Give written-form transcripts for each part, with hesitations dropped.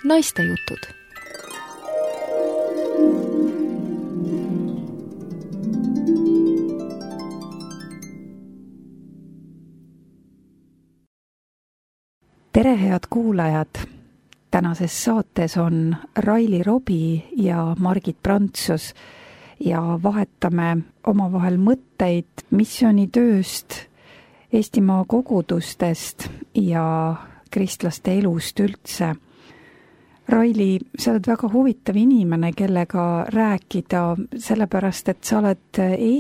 naistejutud. Tere, head kuulajad! Tänases saates on Raili Robi ja Margit Prantsus ja vahetame omavahel mõtteid missioonitööst, Eestimaa kogudustest ja kristlaste elust üldse. Raili, sa oled väga huvitav inimene, kellega rääkida, sellepärast, et sa oled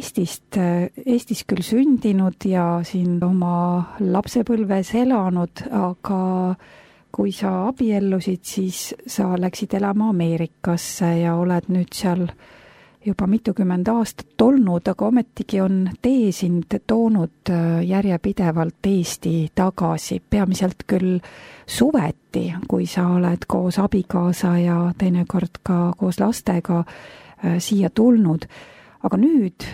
Eestis küll sündinud ja siin oma lapsepõlves elanud, aga kui sa abiellusid, siis sa läksid elama Ameerikasse ja oled nüüd seal juba mitukümmend aastat olnud, aga ometigi on tee sind toonud järjepidevalt Eesti tagasi, peamiselt küll suveti, kui sa oled koos abikaasa ja teinekord ka koos lastega siia tulnud. Aga nüüd,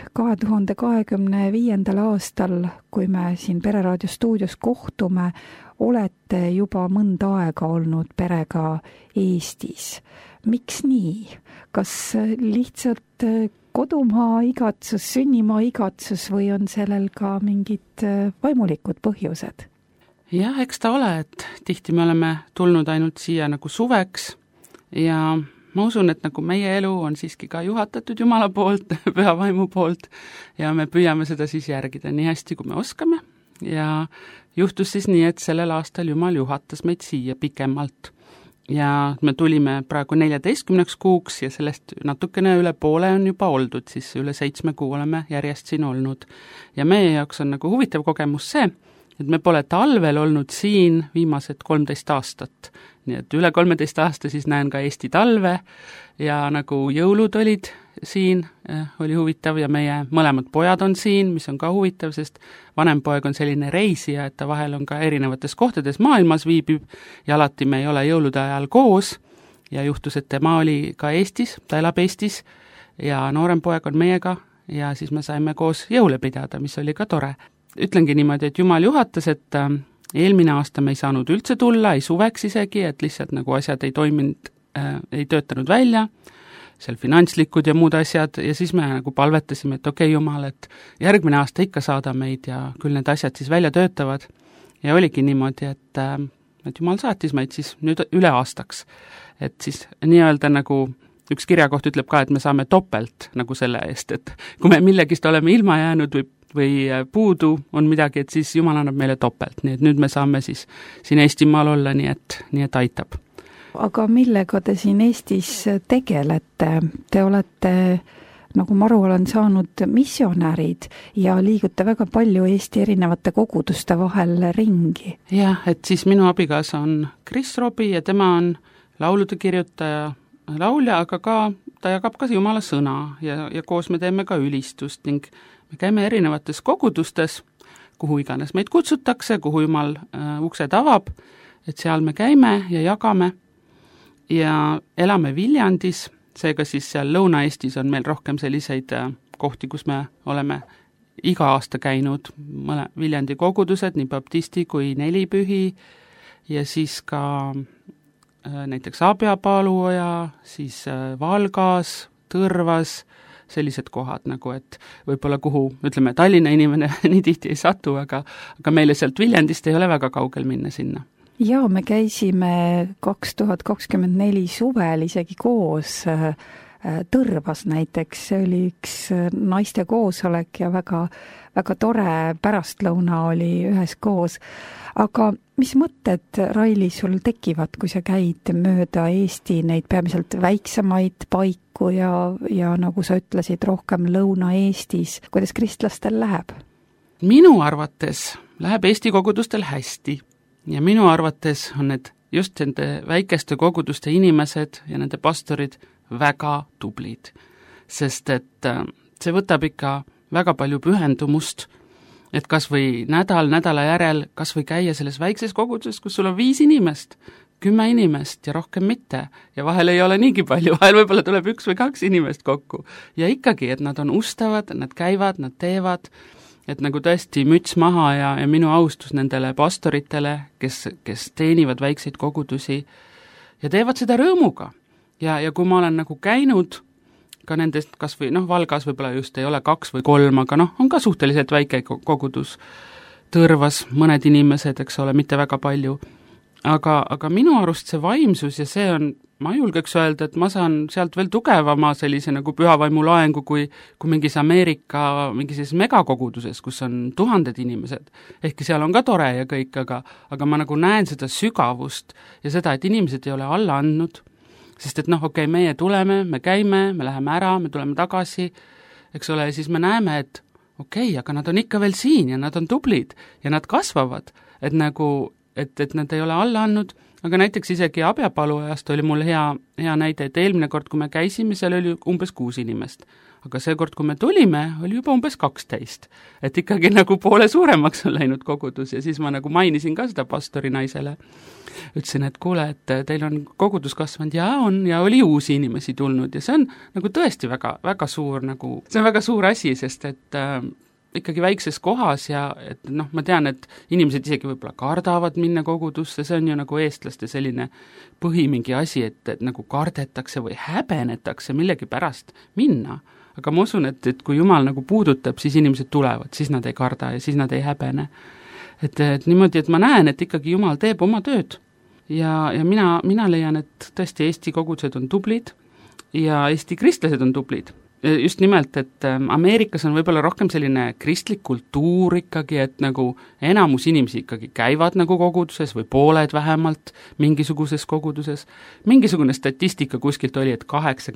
2025. aastal, kui me siin Pereraadio stuudios kohtume, olete juba mõnda aega olnud perega Eestis. Miks nii? Kas lihtsalt kodumaa igatsus, sünnimaa igatsus või on sellel ka mingid vaimulikud põhjused? Jah, eks ta ole, et tihti me oleme tulnud ainult siia nagu suveks ja ma usun, et nagu meie elu on siiski ka juhatatud Jumala poolt, püha vaimu poolt ja me püüame seda siis järgida nii hästi, kui me oskame ja juhtus siis nii, et sellel aastal Jumal juhatas meid siia pikemalt. Ja me tulime praegu 14 kuuks ja sellest natukene üle poole on juba oldud, siis üle 7 kuu oleme järjest siin olnud. Ja meie jaoks on nagu huvitav kogemus see, et me pole talvel olnud siin viimased 13 aastat. Nii et üle 13 aasta siis näen ka Eesti talve ja nagu jõulud olid siin, oli huvitav ja meie mõlemad pojad on siin, mis on ka huvitav, sest vanem poeg on selline reisija, et ta vahel on ka erinevates kohtades maailmas viibib ja alati me ei ole jõulude ajal koos ja juhtus, et tema oli ka Eestis, ta elab Eestis ja noorem poeg on meiega ja siis me saime koos jõule pidada, mis oli ka tore. Ütlengi niimoodi, et Jumal juhatas, et eelmine aasta me ei saanud üldse tulla, ei suveks isegi, et lihtsalt nagu asjad ei toiminud, ei töötanud välja, seal finantslikud ja muud asjad ja siis me nagu palvetasime, et okei, Jumal, et järgmine aasta ikka saada meid ja küll need asjad siis välja töötavad. Ja oligi niimoodi, et Jumal saatis meid siis nüüd üle aastaks. Et siis nii-öelda nagu üks kirjakoht ütleb ka, et me saame topelt nagu selle eest, et kui me millegist oleme ilma jäänud või puudu on midagi, et siis Jumal annab meile topelt. Nii et nüüd me saame siis siin Eestimaal olla, nii et aitab. Aga millega te siin Eestis tegelete? Te olete, nagu ma aru olen saanud, missionärid ja liigute väga palju Eesti erinevate koguduste vahel ringi. Jah, et siis minu abikaasa on Kris Robi ja tema on laulude kirjutaja, laulja, aga ka ta jagab ka Jumala sõna ja koos me teeme ka ülistust ning me käime erinevates kogudustes, kuhu iganes meid kutsutakse, kuhu Jumal uksed avab, et seal me käime ja jagame ja elame Viljandis, seega siis seal Lõuna-Eestis on meil rohkem selliseid kohti, kus me oleme iga aasta käinud, Viljandi kogudused, nii baptisti kui nelipühi ja siis ka näiteks Abjapaluoja, siis Valgas, Tõrvas, sellised kohad nagu, et võib-olla kuhu, ütleme, Tallinna inimene nii tihti ei satu, aga meile sealt Viljandist ei ole väga kaugel minna sinna. Jaa, me käisime 2024 suvel isegi koos Tõrvas näiteks, see oli üks naiste koosolek ja väga, väga tore pärastlõuna oli üheskoos. Aga mis mõtted, Raili, sul tekivad, kui sa käid mööda Eesti neid peamiselt väiksemaid paiku ja nagu sa ütlesid, rohkem Lõuna-Eestis, kuidas kristlastel läheb? Minu arvates läheb Eesti kogudustel hästi. Ja minu arvates on need just nende väikeste koguduste inimesed ja nende pastorid väga tublid, sest et see võtab ikka väga palju pühendumust, et kas või nädala järel kas või käia selles väikses koguduses, kus sul on 5 inimest, 10 inimest ja rohkem mitte ja vahel ei ole niigi palju, vahel võib-olla tuleb 1 või 2 inimest kokku ja ikkagi, et nad on ustavad, nad käivad, nad teevad, et nagu tõesti müts maha ja minu austus nendele pastoritele, kes teenivad väikseid kogudusi ja teevad seda rõõmuga. Ja kui ma olen nagu käinud ka nendest kas või Valgas võib-olla just ei ole 2 või 3, aga on ka suhteliselt väike kogudus, Tõrvas mõned inimesed, eks ole, mitte väga palju, aga minu arust see vaimsus ja see on, ma julgeks öelda, et ma saan sealt veel tugevama sellise nagu pühavaimu laengu kui mingis Ameerika mingis megakoguduses, kus on 1000 inimesed. Ehkki seal on ka tore ja kõik, aga ma nagu näen seda sügavust ja seda, et inimesed ei ole alla andnud, sest et okei, meie tuleme, me käime, me läheme ära, me tuleme tagasi, eks ole, ja siis me näeme, et okei, aga nad on ikka veel siin ja nad on tublid ja nad kasvavad, et nagu et nad ei ole alla andnud, aga näiteks isegi Abjapalu ajast oli mul hea näide, et eelmine kord, kui me käisime, seal oli umbes 6 inimest. Aga seekord, kui me tulime, oli juba umbes 12. Et ikkagi nagu poole suuremaks on läinud kogudus ja siis ma nagu mainisin ka seda pastori naisele. Ütlesin, et kuule, et teil on kogudus kasvanud ja on ja oli uusi inimesi tulnud ja see on nagu tõesti väga, väga suur nagu, see on väga suur asi, sest et ikkagi väikses kohas ja et ma tean, et inimesed isegi võib-olla kardavad minna kogudusse, see on ju nagu eestlaste selline põhimingi asi, et nagu kardetakse või häbenetakse millegi pärast minna. Aga ma usun, et kui Jumal nagu puudutab, siis inimesed tulevad, siis nad ei karda ja siis nad ei häbene. Et niimoodi, et ma näen, et ikkagi Jumal teeb oma tööd ja mina leian, et tõesti Eesti kogudused on tublid ja Eesti kristlased on tublid. Just nimelt, et Ameerikas on võib-olla rohkem selline kristlik kultuur ikkagi, et nagu enamus inimesi ikkagi käivad nagu koguduses või pooled vähemalt mingisuguses koguduses. Mingisugune statistika kuskilt oli, et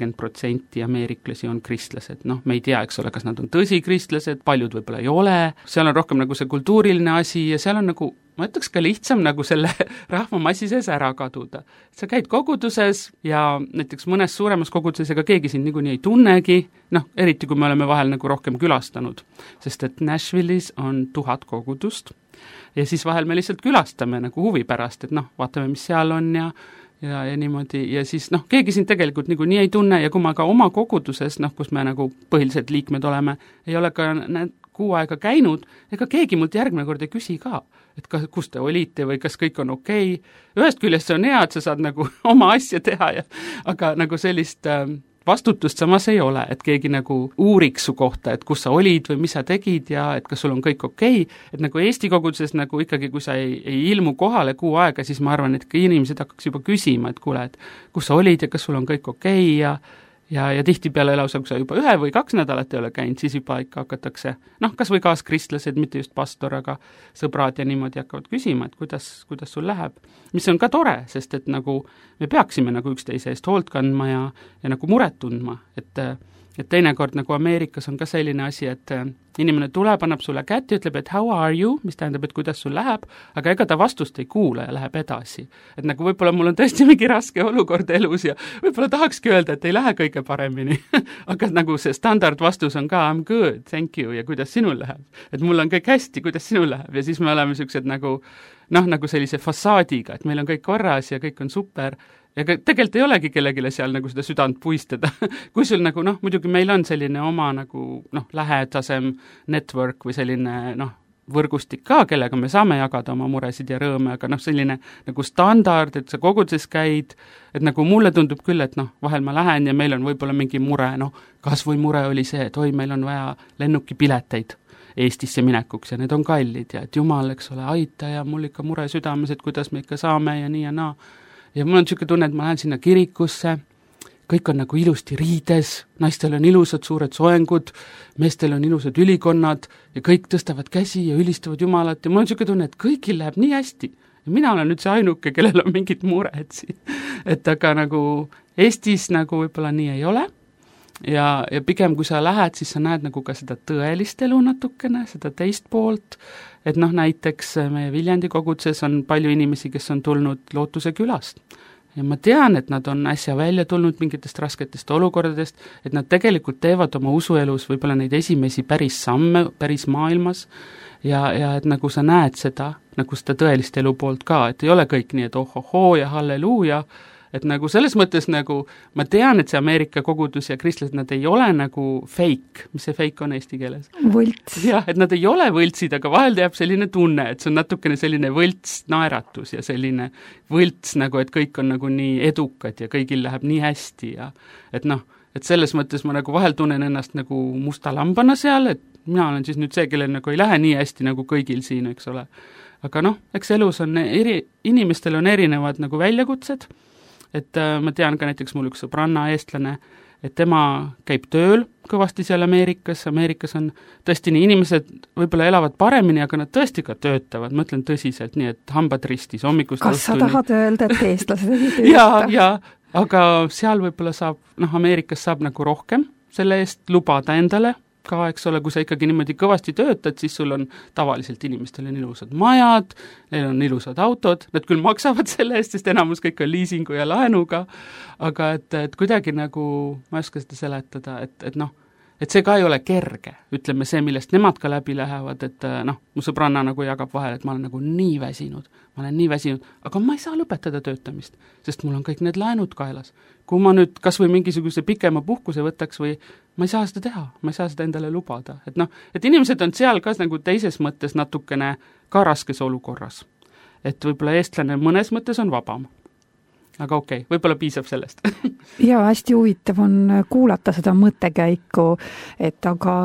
80% ameeriklasi on kristlased. Me ei tea, eks ole, kas nad on tõsi kristlased, paljud võib-olla ei ole, seal on rohkem nagu see kultuuriline asi ja seal on nagu ma ütleks ka lihtsam nagu selle rahvamassi sees ära kaduda. Sa käid koguduses ja näiteks mõnes suuremas koguduses ega keegi sind niikuinii ei tunnegi, eriti kui me oleme vahel nagu rohkem külastanud, sest et Nashville'is on 1000 kogudust ja siis vahel me lihtsalt külastame nagu huvi pärast, et vaatame, mis seal on ja niimoodi ja siis keegi sind tegelikult niikuinii ei tunne ja kui ma ka oma koguduses, kus me nagu põhilised liikmed oleme, ei ole ka kuu aega käinud, ega keegi mult järgmine kord ei küsi ka, et kus te olite või kas kõik on okei. Ühest küljest see on hea, et sa saad nagu oma asja teha, aga nagu sellist vastutust samas ei ole, et keegi nagu uuriks su kohta, et kus sa olid või mis sa tegid ja et kas sul on kõik okei. Et nagu Eesti koguduses nagu ikkagi, kui sa ei ilmu kohale kuu aega, siis ma arvan, et inimesed hakkaks juba küsima, et kuule, et kus sa olid ja kas sul on kõik okei ja tihtipeale lausa, kui sa juba 1 või 2 nädalat ei ole käinud, siis juba ikka hakatakse, kas või kaaskristlased, mitte just pastor, aga sõbrad ja niimoodi hakkavad küsima, et kuidas sul läheb. Mis on ka tore, sest et nagu me peaksime nagu üksteise eest hoolt kandma ja nagu muret tundma, et teinekord nagu Ameerikas on ka selline asi, et inimene tuleb, annab sulle kätt ja ütleb, et how are you, mis tähendab, et kuidas sul läheb, aga ega ta vastust ei kuule ja läheb edasi. Et nagu võib-olla mul on tõesti mingi raske olukord elus ja võib-olla tahakski öelda, et ei lähe kõige paremini. aga nagu see standardvastus on ka I'm good, thank you ja kuidas sinul läheb. Et mul on kõik hästi, kuidas sinul läheb ja siis me oleme sellised nagu nagu sellise fassaadiga, et meil on kõik korras ja kõik on super ja tegelikult ei olegi kellegile seal nagu seda südant puistada. kui sul nagu muidugi meil on selline oma nagu lähedasem network või selline võrgustik ka, kellega me saame jagada oma muresid ja rõõme, aga selline nagu standard, et sa koguduses käid, et nagu mulle tundub küll, et vahel ma lähen ja meil on võib-olla mingi mure, kas või mure oli see, et meil on vaja lennukipileteid Eestisse minekuks ja need on kallid ja et Jumal, eks ole, aita ja mul ikka mure südames, et kuidas me ikka saame ja nii ja naa. Ja mul on niisugune tunne, et ma lähen sinna kirikusse, kõik on nagu ilusti riides, naistel on ilusad suured soengud, meestel on ilusad ülikonnad ja kõik tõstavad käsi ja ülistavad Jumalat ja mul on niisugune tunne, et kõigil läheb nii hästi. Ja mina olen nüüd see ainuke, kellel on mingid mured siin. Et aga nagu Eestis nagu võib-olla nii ei ole ja pigem kui sa lähed, siis sa näed nagu ka seda tõelist elu natukene, seda teist poolt, et näiteks meie Viljandi koguduses on palju inimesi, kes on tulnud Lootuse külast. Ja ma tean, et nad on äsja välja tulnud mingitest rasketest olukordadest, et nad tegelikult teevad oma usuelus võib-olla neid esimesi päris samme, päris maailmas ja et nagu sa näed seda, nagu seda tõelist elu poolt ka, et ei ole kõik nii, et ohohoo ja halleluuja, et nagu selles mõttes nagu ma tean, et see Ameerika kogudus ja kristlased, nad ei ole nagu fake, mis see fake on eesti keeles? Võlts. jah, et nad ei ole võltsid, aga vahel jääb selline tunne, et see on natukene selline võlts naeratus ja selline võlts nagu, et kõik on nagu nii edukad ja kõigil läheb nii hästi ja et noh, et selles mõttes ma nagu vahel tunnen ennast nagu musta lambana seal, et mina olen siis nüüd see, kellel nagu ei lähe nii hästi nagu kõigil siin, eks ole. Aga noh, eks elus on inimestel on erinevad nagu väljakutsed, et ma tean ka näiteks mul üks sõbranna eestlane, et tema käib tööl kõvasti seal Ameerikas on tõesti nii, inimesed võib-olla elavad paremini, aga nad tõesti ka töötavad, ma ütlen tõsiselt, nii et hambad ristis hommikust kas sa tahad öelda, et eestlased ei tööta? ja, aga seal võib-olla saab, Ameerikas saab nagu rohkem selle eest lubada endale ka, eks ole, kui sa ikkagi niimoodi kõvasti töötad, siis sul on tavaliselt inimestel on ilusad majad, neil on ilusad autod, nad küll maksavad selle eest, sest enamus kõik on liisingu ja laenuga, aga et kuidagi nagu, ma ei oska seda seletada, et noh, et see ka ei ole kerge, ütleme see, millest nemad ka läbi lähevad, et mu sõbranna nagu jagab vahel, et ma olen nagu nii väsinud, aga ma ei saa lõpetada töötamist, sest mul on kõik need laenud kaelas. Kui ma nüüd kas või mingisuguse pikema puhkuse võtaks või ma ei saa seda teha, ma ei saa seda endale lubada, et noh, et inimesed on seal ka nagu teises mõttes natukene ka raskes olukorras. Et võib-olla eestlane mõnes mõttes on vabam. Aga okei, võib-olla piisab sellest. Ja hästi huvitav on kuulata seda mõttekäiku, et aga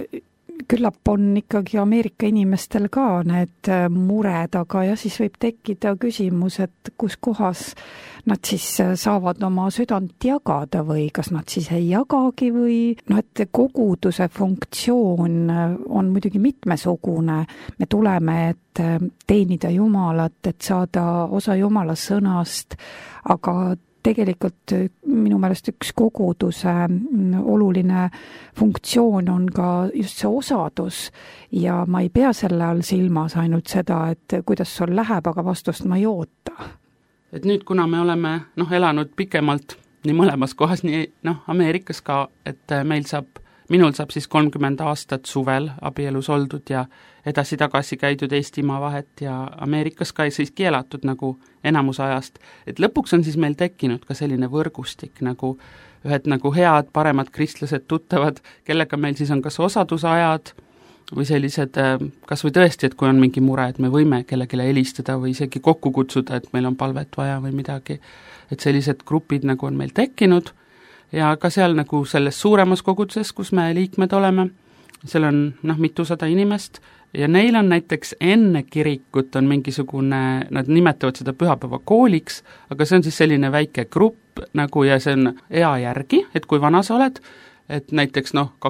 küllap on ikkagi Ameerika inimestel ka need mured, aga ja siis võib tekkida küsimus, et kus kohas nad siis saavad oma südant jagada või kas nad siis ei jagagi või et koguduse funktsioon on muidugi mitmesugune. Me tuleme, et teenida Jumalat, et saada osa Jumala sõnast, aga tegelikult minu meelest üks koguduse oluline funktsioon on ka just see osadus ja ma ei pea selle all silmas ainult seda, et kuidas sul läheb, aga vastust ma ei oota. Et nüüd, kuna me oleme elanud pikemalt nii mõlemas kohas, nii Ameerikas ka, et minul saab siis 30 aastat suvel abielus oldud ja edasi-tagasi käidud Eestimaa vahet ja Ameerikas ka siiski elatud nagu enamus ajast. Et lõpuks on siis meil tekkinud ka selline võrgustik nagu ühed nagu head, paremad kristlased tuttavad, kellega meil siis on kas osadusajad või sellised, kas või tõesti, et kui on mingi mure, et me võime kellelegi helistada või isegi kokku kutsuda, et meil on palvet vaja või midagi. Et sellised grupid nagu on meil tekkinud ja ka seal nagu selles suuremas koguduses, kus me liikmed oleme, seal on mitusada inimest ja neil on näiteks enne kirikut on mingisugune, nad nimetavad seda pühapäevakooliks, aga see on siis selline väike grupp nagu ja see on ea järgi, et kui vana sa oled, et näiteks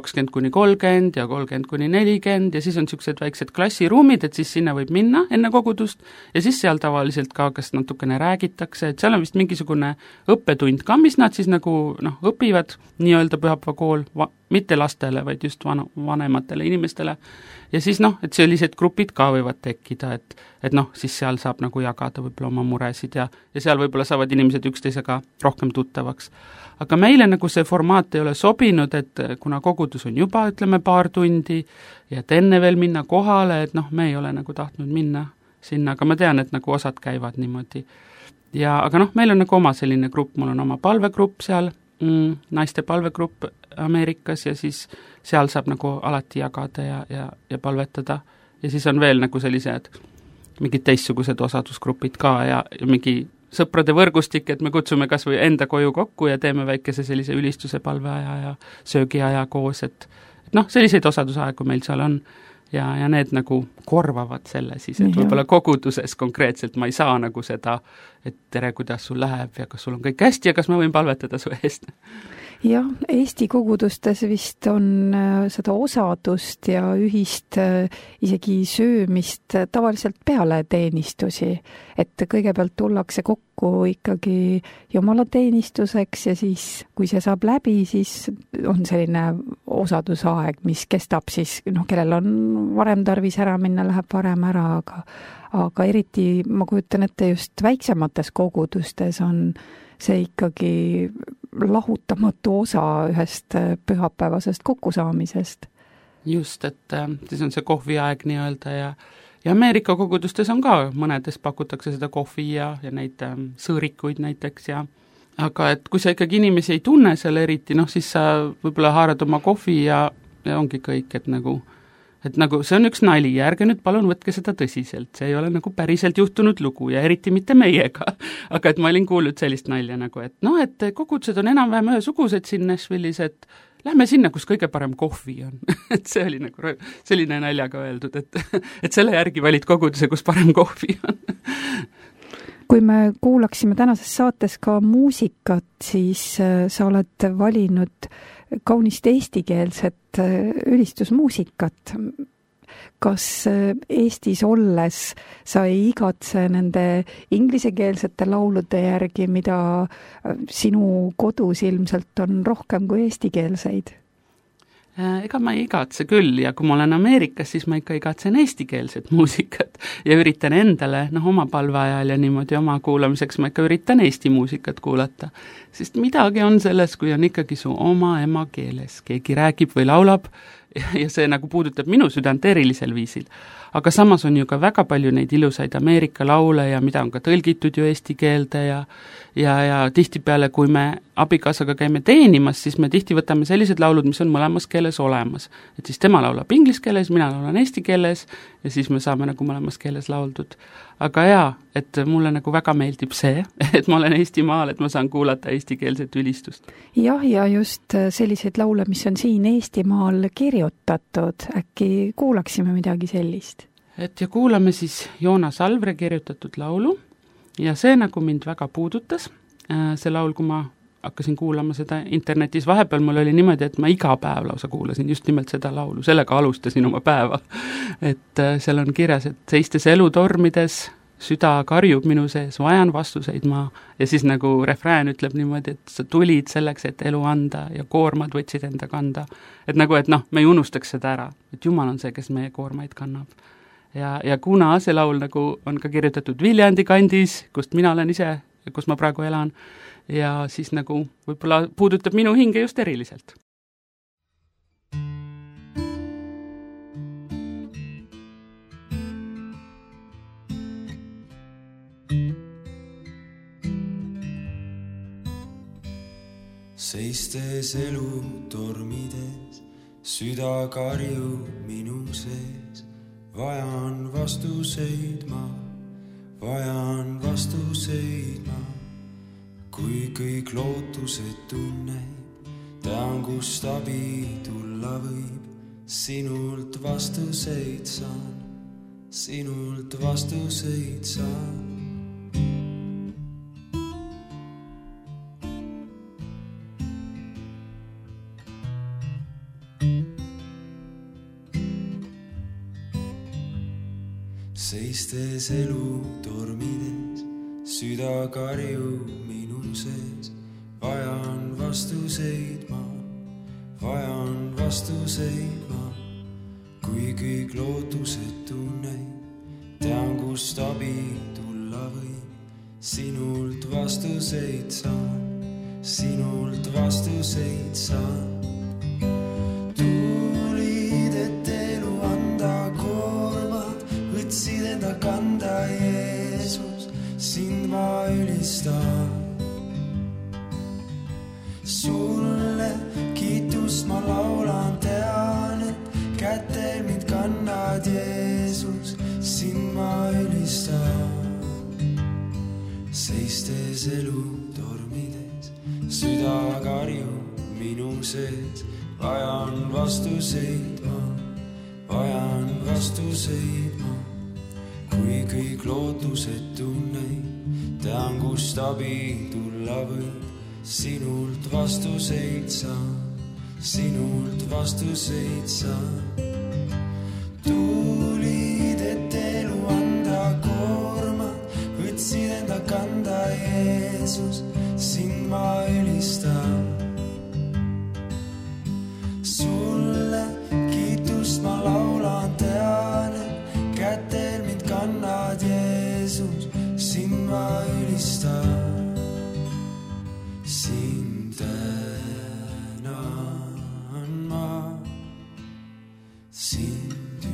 20–30 ja 30–40 ja siis on niisugused väiksed klassiruumid, et siis sinna võib minna enne kogudust ja siis seal tavaliselt ka kas natukene räägitakse, et seal on vist mingisugune õppetund ka, mis nad siis nagu õpivad, nii-öelda pühapäevakool, mitte lastele, vaid just vanematele inimestele. Ja siis et sellised grupid ka võivad tekkida, et siis seal saab nagu jagada võib-olla oma muresid ja seal võib-olla saavad inimesed üksteisega rohkem tuttavaks. Aga meile nagu see formaat ei ole sobinud, et kuna kogudus on juba, ütleme, paar tundi ja et enne veel minna kohale, et me ei ole nagu tahtnud minna sinna, aga ma tean, et nagu osad käivad niimoodi. Ja aga meil on nagu oma selline grupp, mul on oma palvegrupp seal, naiste palvegrupp Ameerikas ja siis seal saab nagu alati jagada ja palvetada ja siis on veel nagu sellised mingid teistsugused osadusgrupid ka ja mingi sõprade võrgustik, et me kutsume kas või enda koju kokku ja teeme väikese sellise ülistuse palveaja ja söögiaja koos, et selliseid osadusaegu meil seal on ja need nagu korvavad selle siis, et võib-olla koguduses konkreetselt ma ei saa nagu seda, et tere, kuidas sul läheb ja kas sul on kõik hästi ja kas ma võin palvetada su eest. Jah, Eesti kogudustes vist on seda osadust ja ühist isegi söömist tavaliselt peale teenistusi, et kõigepealt tullakse kokku ikkagi jumalateenistuseks ja siis, kui see saab läbi, siis on selline osadusaeg, mis kestab siis, kellel on varem tarvis ära minna, läheb varem ära, aga eriti ma kujutan ette just väiksemates kogudustes on see ikkagi lahutamatu osa ühest pühapäevasest kokkusaamisest. Just, et siis on see kohviaeg nii-öelda ja Ameerika kogudustes on ka, mõnedes pakutakse seda kohvi ja neid sõõrikuid näiteks ja aga et kui sa ikkagi inimesi ei tunne seal eriti, siis sa võib-olla haarad oma kohvi ja ongi kõik, et nagu see on üks nali ja ärge nüüd palun võtke seda tõsiselt, see ei ole nagu päriselt juhtunud lugu ja eriti mitte meiega. Aga et ma olin kuulnud sellist nalja nagu, et et kogudused on enam-vähem ühesugused siin Nashville'is, et lähme sinna, kus kõige parem kohvi on. Et see oli nagu selline naljaga öeldud, et selle järgi valid koguduse, kus parem kohvi on. Kui me kuulaksime tänases saates ka muusikat, siis sa oled valinud kaunist eestikeelset ülistusmuusikat. Kas Eestis olles sa ei igatse nende inglisekeelsete laulude järgi, mida sinu kodus ilmselt on rohkem kui eestikeelseid? Ega ma ei igatse küll ja kui ma olen Ameerikas, siis ma ikka igatsen eestikeelset muusikat ja üritan endale, oma palveajal ja niimoodi oma kuulamiseks ma ikka üritan eesti muusikat kuulata, sest midagi on selles, kui on ikkagi su oma emakeeles, keegi räägib või laulab ja see nagu puudutab minu südant erilisel viisil. Aga samas on ju ka väga palju neid ilusaid Ameerika laule ja mida on ka tõlgitud ju eesti keelde ja tihtipeale, kui me abikaasaga käime teenimas, siis me tihti võtame sellised laulud, mis on mõlemas keeles olemas. Et siis tema laulab inglise keeles, mina laulan eesti keeles ja siis me saame nagu mõlemas keeles lauldud. Aga jaa, et mulle nagu väga meeldib see, et ma olen Eestimaal, et ma saan kuulata eestikeelset ülistust. Jah, ja just selliseid laule, mis on siin Eestimaal kirjutatud, äkki kuulaksime midagi sellist? Et ja kuulame siis Joonas Alvre kirjutatud laulu ja see nagu mind väga puudutas. See laul, kui ma hakkasin kuulama seda internetis, vahepeal mul oli niimoodi, et ma iga päev lausa kuulasin just nimelt seda laulu, sellega alustasin oma päeva. Et seal on kirjas, et seistes elutormides, süda karjub minu sees, vajan vastuseid ma ja siis nagu refrään ütleb niimoodi, et sa tulid selleks, et elu anda ja koormad võtsid enda kanda. Et nagu, et me ei unustaks seda ära, et Jumal on see, kes meie koormaid kannab. Ja kuna see laul nagu on ka kirjutatud Viljandi kandis, kust mina olen ise, kus ma praegu elan, ja siis nagu võib-olla puudutab minu hinge just eriliselt. Seistes elu tormides, süda karjub minu sees, vajan vastuseid ma, kui kõik lootused tunneb, tean, kust abi tulla võib, sinult vastuseid saan. Seistes elu tormides, süda karjub minu sees, vajan vastuseid ma, kui kõik lootused tunneb, tean, kust abi tulla võib, sinult vastuseid saan. Tulid, et elu anda koormad, võtsid enda kanda, Jeesus, sind ma ülistan. Sulle kiitust ma laulan, tean, et kätel mind kannad, Jeesus, sind ma ülistan. Seistes elu tormides, süda karjub minu sees, vajan vastuseid ma, kui kõik lootused tunneb, tean, kust abi tulla võib, sinult vastuseid saan. Tulid, et elu anda koormad, võtsid enda kanda, Jeesus, sind ma ülistan. Sulle kiitust ma laulan, tean, et kätel mind kannad, Jeesus, sind ma ülistan. Sind tänan ma, sind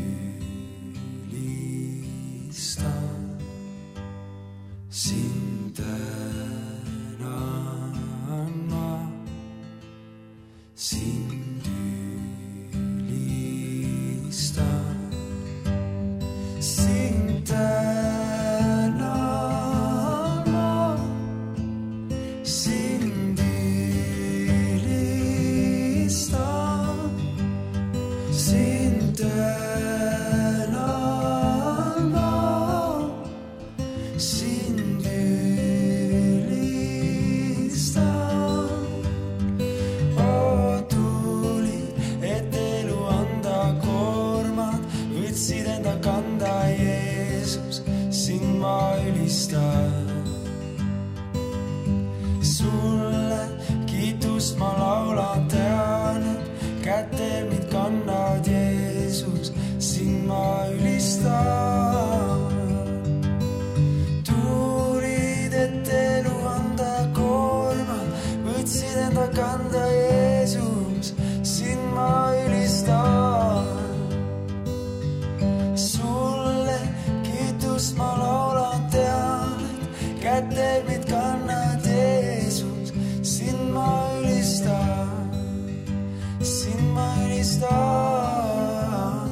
ülistan. Sind tänan sind täna ma, sind ülistan, sind täna ma, sind ülistan. Oo tuli, et elu anda koormad, võtsid enda kanda Jeesus, sind ma ülistan. Sulle kiitust ma laulan, tean, et kätel mind kannad Jeesus, sind ma ülistan. Tulid, et elu anda koormad, võtsid enda kanda Jeesus, sind ma ülistan. Sulle kiitust ma laulan, tean, et kätel mind kannad Jeesus, sind ma ülistan, sind ma ülistan,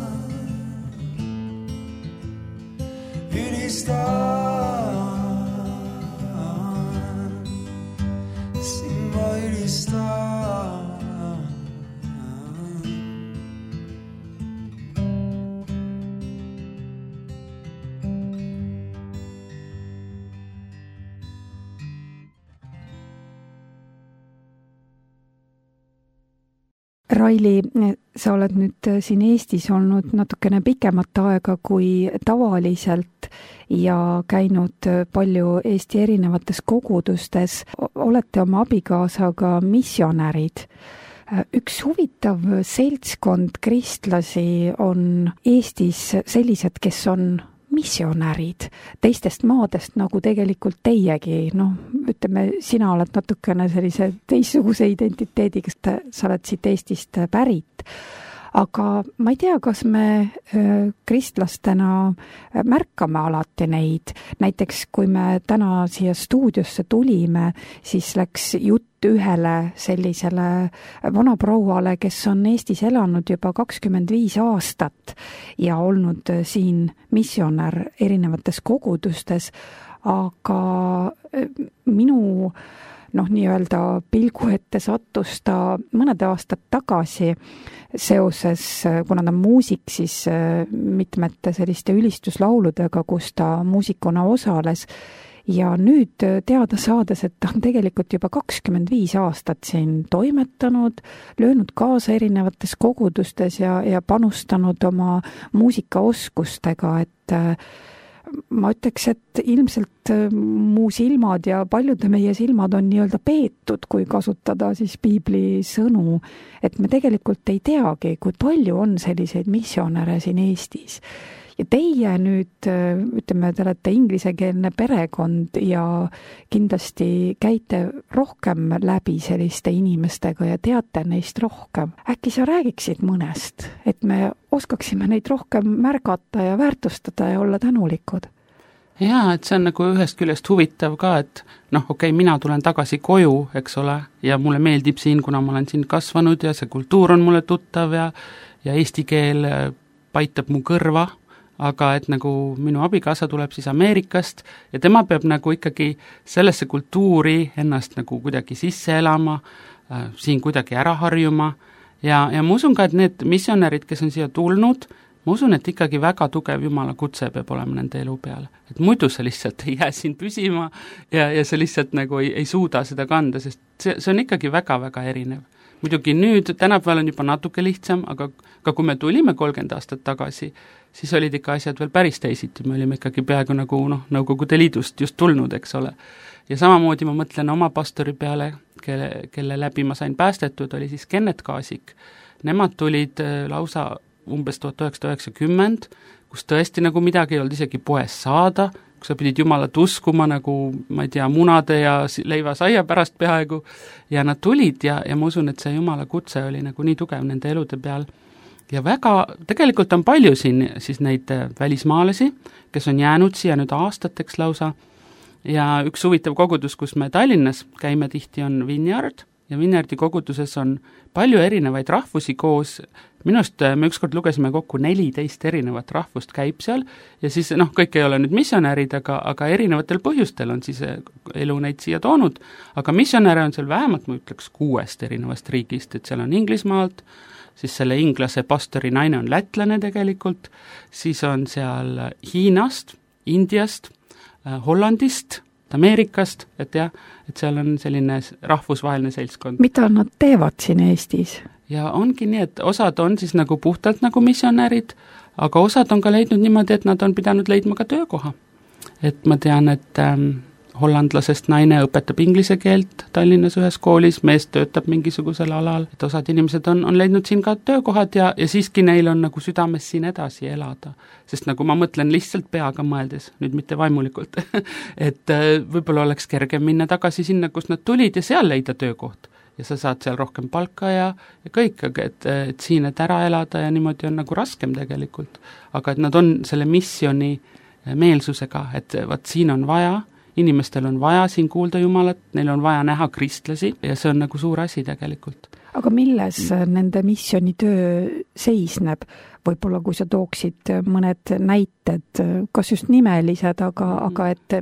ülistan, sind ma ülistan. Raili, sa oled nüüd siin Eestis olnud natukene pikemat aega kui tavaliselt ja käinud palju Eesti erinevates kogudustes. Olete oma abikaasaga missionärid. Üks huvitav seltskond kristlasi on Eestis sellised, kes on missionärid teistest maadest, nagu tegelikult teiegi. Ütleme, sina oled natukene sellise teistsuguse identiteediga, sa oled siit Eestist pärit. Aga ma ei tea, kas me kristlastena märkame alati neid. Näiteks, kui me täna siia stuudiosse tulime, siis läks jutt ühele sellisele vanaprouale, kes on Eestis elanud juba 25 aastat ja olnud siin missionär erinevates kogudustes, aga minu nii-öelda pilgu ette sattus ta mõned aastad tagasi seoses, kuna ta on muusik, siis mitmete selliste ülistuslauludega, kus ta muusikuna osales. Ja nüüd teada saades, et ta on tegelikult juba 25 aastat siin toimetanud, löönud kaasa erinevates kogudustes ja panustanud oma muusikaoskustega, et ma ütleks, et ilmselt mu silmad ja paljude meie silmad on nii-öelda peetud, kui kasutada siis piibli sõnu, et me tegelikult ei teagi, kui palju on selliseid missionäre siin Eestis. Ja teie nüüd, ütleme, te olete inglisekeelne perekond ja kindlasti käite rohkem läbi selliste inimestega ja teate neist rohkem. Äkki sa räägiksid mõnest, et me oskaksime neid rohkem märgata ja väärtustada ja olla tänulikud? Jaa, et see on nagu ühest küljest huvitav ka, et mina tulen tagasi koju, eks ole, ja mulle meeldib siin, kuna ma olen siin kasvanud ja see kultuur on mulle tuttav ja eesti keel paitab mu kõrva, aga et nagu minu abikaasa tuleb siis Ameerikast ja tema peab nagu ikkagi sellesse kultuuri ennast nagu kuidagi sisse elama, siin kuidagi ära harjuma ja ma usun ka, et need missionärid, kes on siia tulnud, ma usun, et ikkagi väga tugev Jumala kutse peab olema nende elu peale. Et muidu sa lihtsalt ei jää siin püsima ja sa lihtsalt nagu ei suuda seda kanda, sest see on ikkagi väga-väga erinev. Muidugi nüüd, tänapäeval on juba natuke lihtsam, aga kui me tulime 30 aastat tagasi, siis olid ikka asjad veel päris teisiti, me olime ikkagi peaaegu nagu Nõukogude Liidust just tulnud, eks ole. Ja samamoodi ma mõtlen oma pastori peale, kelle läbi ma sain päästetud, oli siis Kennet Kaasik. Nemad tulid lausa umbes 1990, kus tõesti nagu midagi ei olnud isegi poes saada, kus sa pidid Jumalat uskuma nagu, ma ei tea, munade ja leivasaia pärast peaaegu, ja nad tulid ja ma usun, et see Jumala kutse oli nagu nii tugev nende elude peal. Ja väga, tegelikult on palju siin siis neid välismaalasi, kes on jäänud siia nüüd aastateks lausa, ja üks huvitav kogudus, kus me Tallinnas käime tihti, on Vineyard, ja Vineyardi koguduses on palju erinevaid rahvusi koos, minust me ükskord lugesime kokku 14 erinevat rahvust käib seal ja siis kõik ei ole nüüd missionärid, aga erinevatel põhjustel on siis elu neid siia toonud, aga missionäre on seal vähemalt, ma ütleks, 6 erinevast riigist, et seal on Inglismaalt, siis selle inglase pastori naine on lätlane tegelikult, siis on seal Hiinast, Indiast, Hollandist, Ameerikast, et seal on selline rahvusvaheline seltskond. Mida nad teevad siin Eestis? Ja ongi nii, et osad on siis nagu puhtalt nagu missionärid, aga osad on ka leidnud niimoodi, et nad on pidanud leidma ka töökoha. Et ma tean, et hollandlasest naine õpetab inglise keelt Tallinnas ühes koolis, mees töötab mingisugusel alal, et osad inimesed on leidnud siin ka töökohad ja siiski neil on nagu südames siin edasi elada. Sest nagu ma mõtlen lihtsalt peaga mõeldes, nüüd mitte vaimulikult, et võib-olla oleks kergem minna tagasi sinna, kus nad tulid ja seal leida töökoht. Ja sa saad seal rohkem palka ja kõik, et siin, et ära elada ja niimoodi on nagu raskem tegelikult. Aga et nad on selle missioni meelsusega, et vaat siin on vaja, inimestel on vaja siin kuulda Jumalat, neil on vaja näha kristlasi ja see on nagu suur asi tegelikult. Aga milles nende missionitöö seisneb? Võib-olla kui sa tooksid mõned näited, kas just nimelised, aga et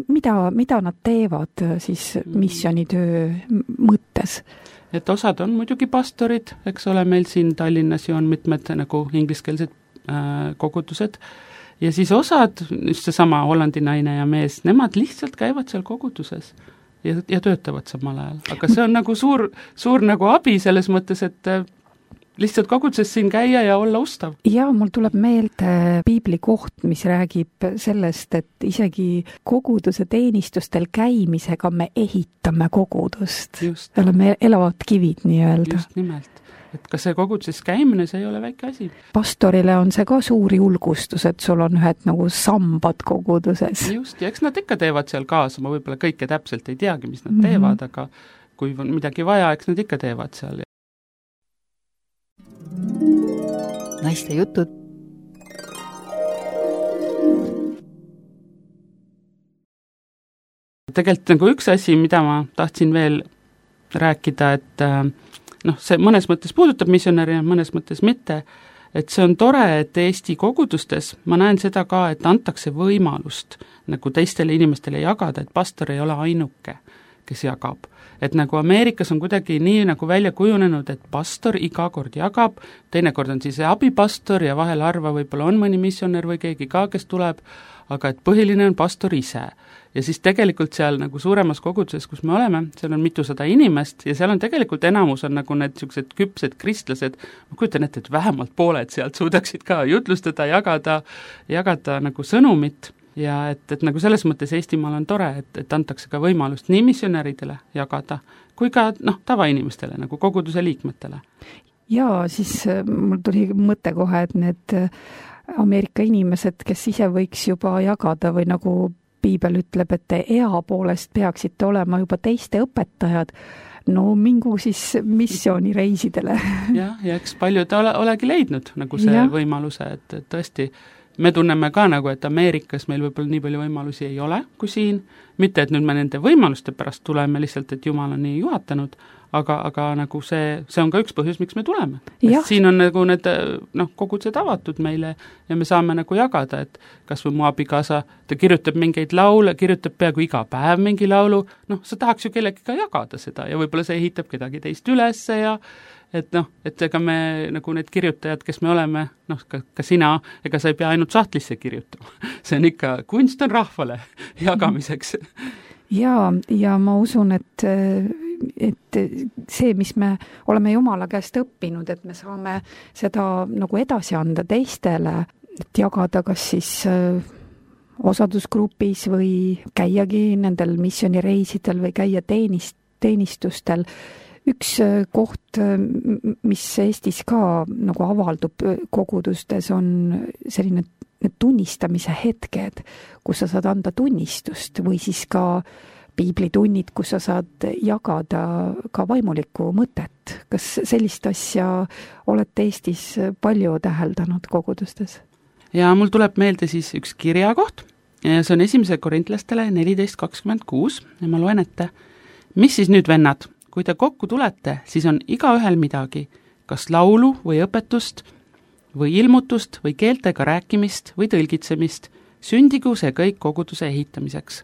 mida nad teevad siis missionitöö mõttes? Et osad on muidugi pastorid, eks ole, meil siin Tallinnas ju on mitmed nagu ingliskeelsed kogudused, ja siis osad, just seesama Hollandi naine ja mees, nemad lihtsalt käivad seal koguduses ja töötavad samal ajal. Aga see on nagu suur nagu abi selles mõttes, et lihtsalt koguduses siin käia ja olla ustav. Ja mul tuleb meelde piibli koht, mis räägib sellest, et isegi koguduse teenistustel käimisega me ehitame kogudust. Oleme elavad kivid nii-öelda. Just nimelt. Et ka see koguduses käimine, see ei ole väike asi. Pastorile on see ka suur julgustus, et sul on ühed nagu sambad koguduses. Just, ja eks nad ikka teevad seal kaasa, ma võib-olla kõike täpselt ei teagi, mis nad teevad, aga kui on midagi vaja, eks nad ikka teevad seal. Naiste jutud. Tegelikult nagu üks asi, mida ma tahtsin veel rääkida, et see mõnes mõttes puudutab missionäri ja mõnes mõttes mitte, et see on tore, et Eesti kogudustes ma näen seda ka, et antakse võimalust nagu teistele inimestele jagada, et pastor ei ole ainuke, kes jagab. Et nagu Ameerikas on kuidagi nii nagu välja kujunenud, et pastor iga kord jagab, teinekord on siis abipastor ja vahel harva võib-olla on mõni missionär või keegi ka, kes tuleb, aga et põhiline on pastor ise. Ja siis tegelikult seal nagu suuremas koguduses, kus me oleme, seal on mitusada inimest ja seal on tegelikult enamus on nagu need niisugused küpsed kristlased, ma kujutan ette, et vähemalt pooled sealt suudaksid ka jutlustada, jagada nagu sõnumit ja et nagu selles mõttes Eestimaal on tore, et antakse ka võimalust nii missionäridele jagada, kui ka tavainimestele, nagu koguduse liikmetele. Ja siis mul tuli mõte kohe, et need Ameerika inimesed, kes ise võiks juba jagada või nagu piibel ütleb, et te ea poolest peaksite olema juba teiste õpetajad, no mingu siis missioonireisidele. ja eks paljud olegi leidnud nagu see võimaluse, et tõesti me tunneme ka nagu, et Ameerikas meil võib-olla nii palju võimalusi ei ole kui siin, mitte et nüüd me nende võimaluste pärast tuleme lihtsalt, et Jumal on nii juhatanud, aga nagu see on ka üks põhjus, miks me tuleme. Siin on nagu need kogudused avatud meile ja me saame nagu jagada, et kas või mu abikaasa, ta kirjutab mingeid laule, kirjutab peaaegu iga päev mingi laulu, sa tahaks ju kellegiga jagada seda ja võib-olla see ehitab kedagi teist ülesse ja et ega me nagu need kirjutajad, kes me oleme, ka sina, ega sa ei pea ainult sahtlisse kirjutama. See on ikka, kunst on rahvale jagamiseks. Ja ma usun, et see, mis me oleme Jumala käest õppinud, et me saame seda nagu edasi anda teistele, et jagada kas siis osadusgrupis või käiagi nendel missionireisidel või käia teenistustel. Üks koht, mis Eestis ka nagu avaldub kogudustes, on selline tunnistamise hetked, kus sa saad anda tunnistust või siis ka piiblitunnid, kus sa saad jagada ka vaimulikku mõtet. Kas sellist asja olete Eestis palju täheldanud kogudustes? Ja mul tuleb meelde siis üks kirjakoht ja see on 1. Korintlastele 14.26 ja ma loen ette. Mis siis nüüd, vennad? kui te kokku tulete, siis on igaühel midagi, kas laulu või õpetust või ilmutust või keeltega rääkimist või tõlgitsemist, sündigu see kõik koguduse ehitamiseks.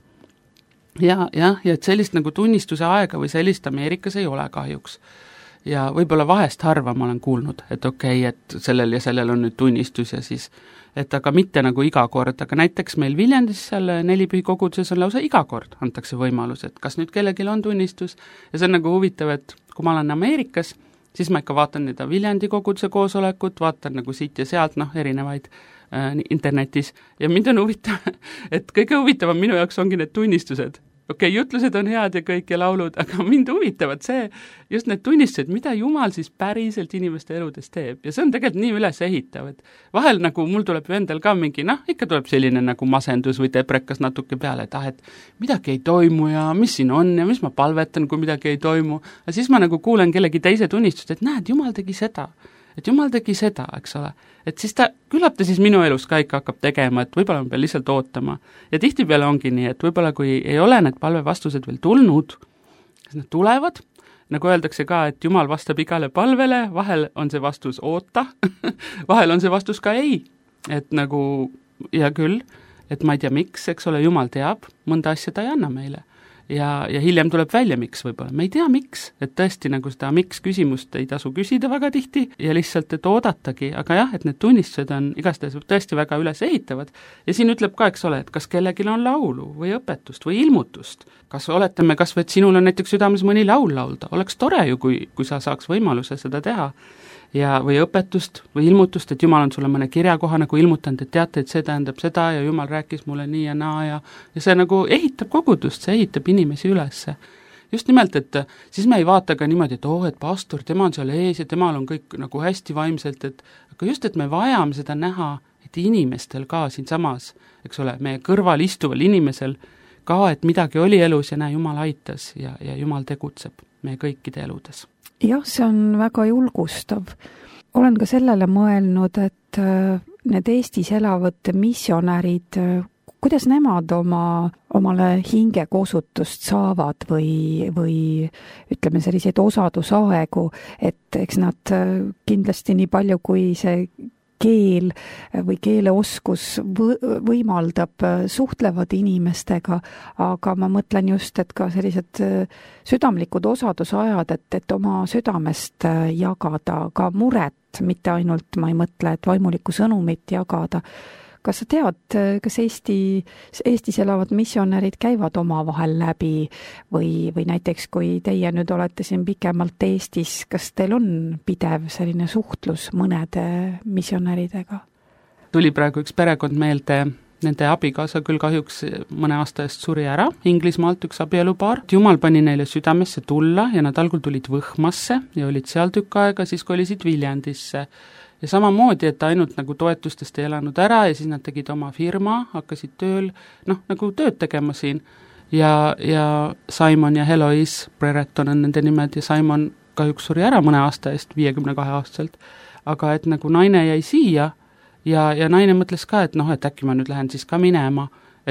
ja et sellist nagu tunnistuse aega või sellist Ameerikas ei ole kahjuks. Ja võib-olla vahest harva ma olen kuulnud, et okei, et sellel ja sellel on nüüd tunnistus ja siis, et aga mitte nagu iga kord, aga näiteks meil Viljandis seal Nelipühi koguduses on lausa iga kord antakse võimalus, et kas nüüd kellelgi on tunnistus ja see on nagu huvitav, et kui ma olen Ameerikas, siis ma ikka vaatan neid Viljandi koguduse koosolekut, vaatan nagu siit ja sealt, erinevaid internetis ja mind on huvitav, et kõige huvitavam minu jaoks ongi need tunnistused. Okei, jutlused on head ja kõik ja laulud, aga mind huvitavad just need tunnistused, mida Jumal siis päriselt inimeste eludes teeb. Ja see on tegelikult nii üles ehitav, et vahel nagu mul tuleb ju endal ka mingi, ikka tuleb selline nagu masendus või deprekas natuke peale, et midagi ei toimu ja mis siin on ja mis ma palvetan, kui midagi ei toimu. Ja siis ma nagu kuulen kellegi teise tunnistust, et näed, Jumal tegi seda. Et Jumal tegi seda, eks ole. Et siis küllap ta siis minu elus ka ikka hakkab tegema, et võib-olla ma pean lihtsalt ootama. Ja tihtipeale ongi nii, et võib-olla kui ei ole need palvevastused veel tulnud, siis nad tulevad, nagu öeldakse ka, et Jumal vastab igale palvele, vahel on see vastus oota, vahel on see vastus ka ei. Et nagu, ja küll, et ma ei tea miks, eks ole, Jumal teab, mõnda asja ta ei anna meile. Ja hiljem tuleb välja, miks võib-olla. Me ei tea, miks, et tõesti nagu seda miks küsimust ei tasu küsida väga tihti ja lihtsalt, et oodatagi, aga jah, et need tunnistused on igastahes tõesti väga üles ehitavad. Ja siin ütleb ka, eks ole, et kas kellelgi on laulu või õpetust või ilmutust. Kas oletame kas või, et sinul on näiteks südames mõni laul laulda. Oleks tore ju, kui sa saaks võimaluse seda teha. Ja, või õpetust või ilmutust, et Jumal on sulle mõne kirjakoha nagu ilmutanud, et teate, et see tähendab seda ja Jumal rääkis mulle nii ja naa ja see nagu ehitab kogudust, see ehitab inimesi ülesse. Just nimelt, et siis me ei vaata ka niimoodi, et pastor, tema on seal ees ja temal on kõik nagu hästi vaimselt, aga just, et me vajame seda näha, et inimestel ka siin samas, eks ole, meie kõrval istuval inimesel ka, et midagi oli elus ja näe, Jumal aitas ja Jumal tegutseb meie kõikide eludes. Jah, see on väga julgustav. Olen ka sellele mõelnud, et need Eestis elavad missionärid, kuidas nemad omale hingekosutust saavad või ütleme selliseid osadusaegu, et eks nad kindlasti nii palju, kui see keel või keeleoskus võimaldab, suhtlevad inimestega, aga ma mõtlen just, et ka sellised südamlikud osadusajad, et oma südamest jagada ka muret, mitte ainult, ma ei mõtle, et vaimulikku sõnumit jagada. Kas sa tead, kas Eestis elavad missionärid käivad omavahel läbi või näiteks, kui teie nüüd olete siin pikemalt Eestis, kas teil on pidev selline suhtlus mõnede missionäridega? Tuli praegu üks perekond meelde, nende abikaasa küll kahjuks mõne aasta eest suri ära, Inglismaalt üks abielupaar. Jumal pani neile südamesse tulla ja nad algul tulid Võhmasse ja olid seal tükk aega, siis kolisid Viljandisse. Ja samamoodi, et ainult nagu toetustest ei elanud ära ja siis nad tegid oma firma, hakkasid tööl, nagu tööd tegema siin. Ja Simon ja Heloise Brereton on nende nimed ja Simon kahjuks suri ära mõne aasta eest, 52-aastaselt. Aga et nagu naine jäi siia ja naine mõtles ka, et et äkki ma nüüd lähen siis ka minema,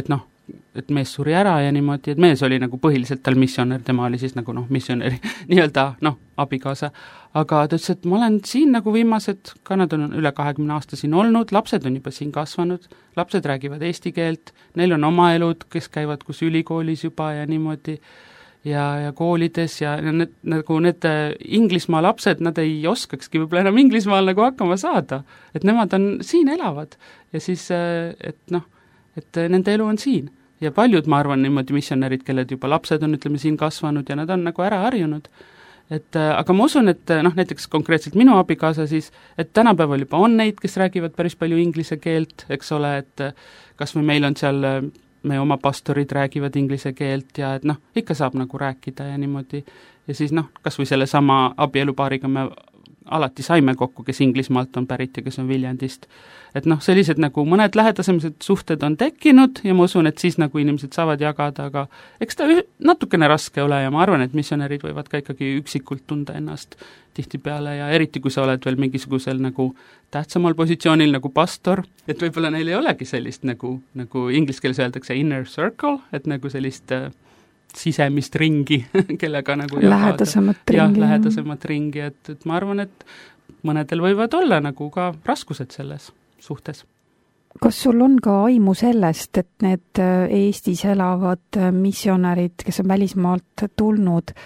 et mees suri ära ja niimoodi, et mees oli nagu põhiliselt tal missionär, tema oli siis nagu missionäri nii-öelda abikaasa, aga ta ütles, et ma olen siin nagu viimased, ka nad on üle 20 aasta siin olnud, lapsed on juba siin kasvanud, lapsed räägivad eesti keelt, neil on oma elud, kes käivad kus ülikoolis juba ja niimoodi ja koolides ja need Inglismaa lapsed, nad ei oskakski võib-olla enam Inglismaal nagu hakkama saada, et nemad on siin elavad ja siis, et nende elu on siin. Ja paljud, ma arvan, niimoodi missionärid, kelled juba lapsed on, ütleme, siin kasvanud ja nad on nagu ära harjunud. Aga ma usun, et näiteks konkreetselt minu abikaasa siis, et tänapäeval juba on neid, kes räägivad päris palju inglise keelt, eks ole, et kas või meil on seal, meie oma pastorid räägivad inglise keelt ja et ikka saab nagu rääkida ja niimoodi. Ja siis kas või selle sama abielupaariga me alati saime kokku, kes Inglismaalt on pärit ja kes on Viljandist. Et sellised nagu mõned lähedasemised suhted on tekkinud ja ma usun, et siis nagu inimesed saavad jagada, aga eks ta natukene raske ole ja ma arvan, et missionärid võivad ka ikkagi üksikult tunda ennast tihtipeale ja eriti, kui sa oled veel mingisugusel nagu tähtsamal positsioonil nagu pastor, et võib-olla neil ei olegi sellist nagu inglise keeles öeldakse inner circle, et nagu sellist sisemist ringi, kellega nagu lähedasemat ringi. Lähedasemat ringi, et ma arvan, et mõnedel võivad olla nagu ka raskused selles suhtes. Kas sul on ka aimu sellest, et need Eestis elavad missionärid, kes on välismaalt tulnud,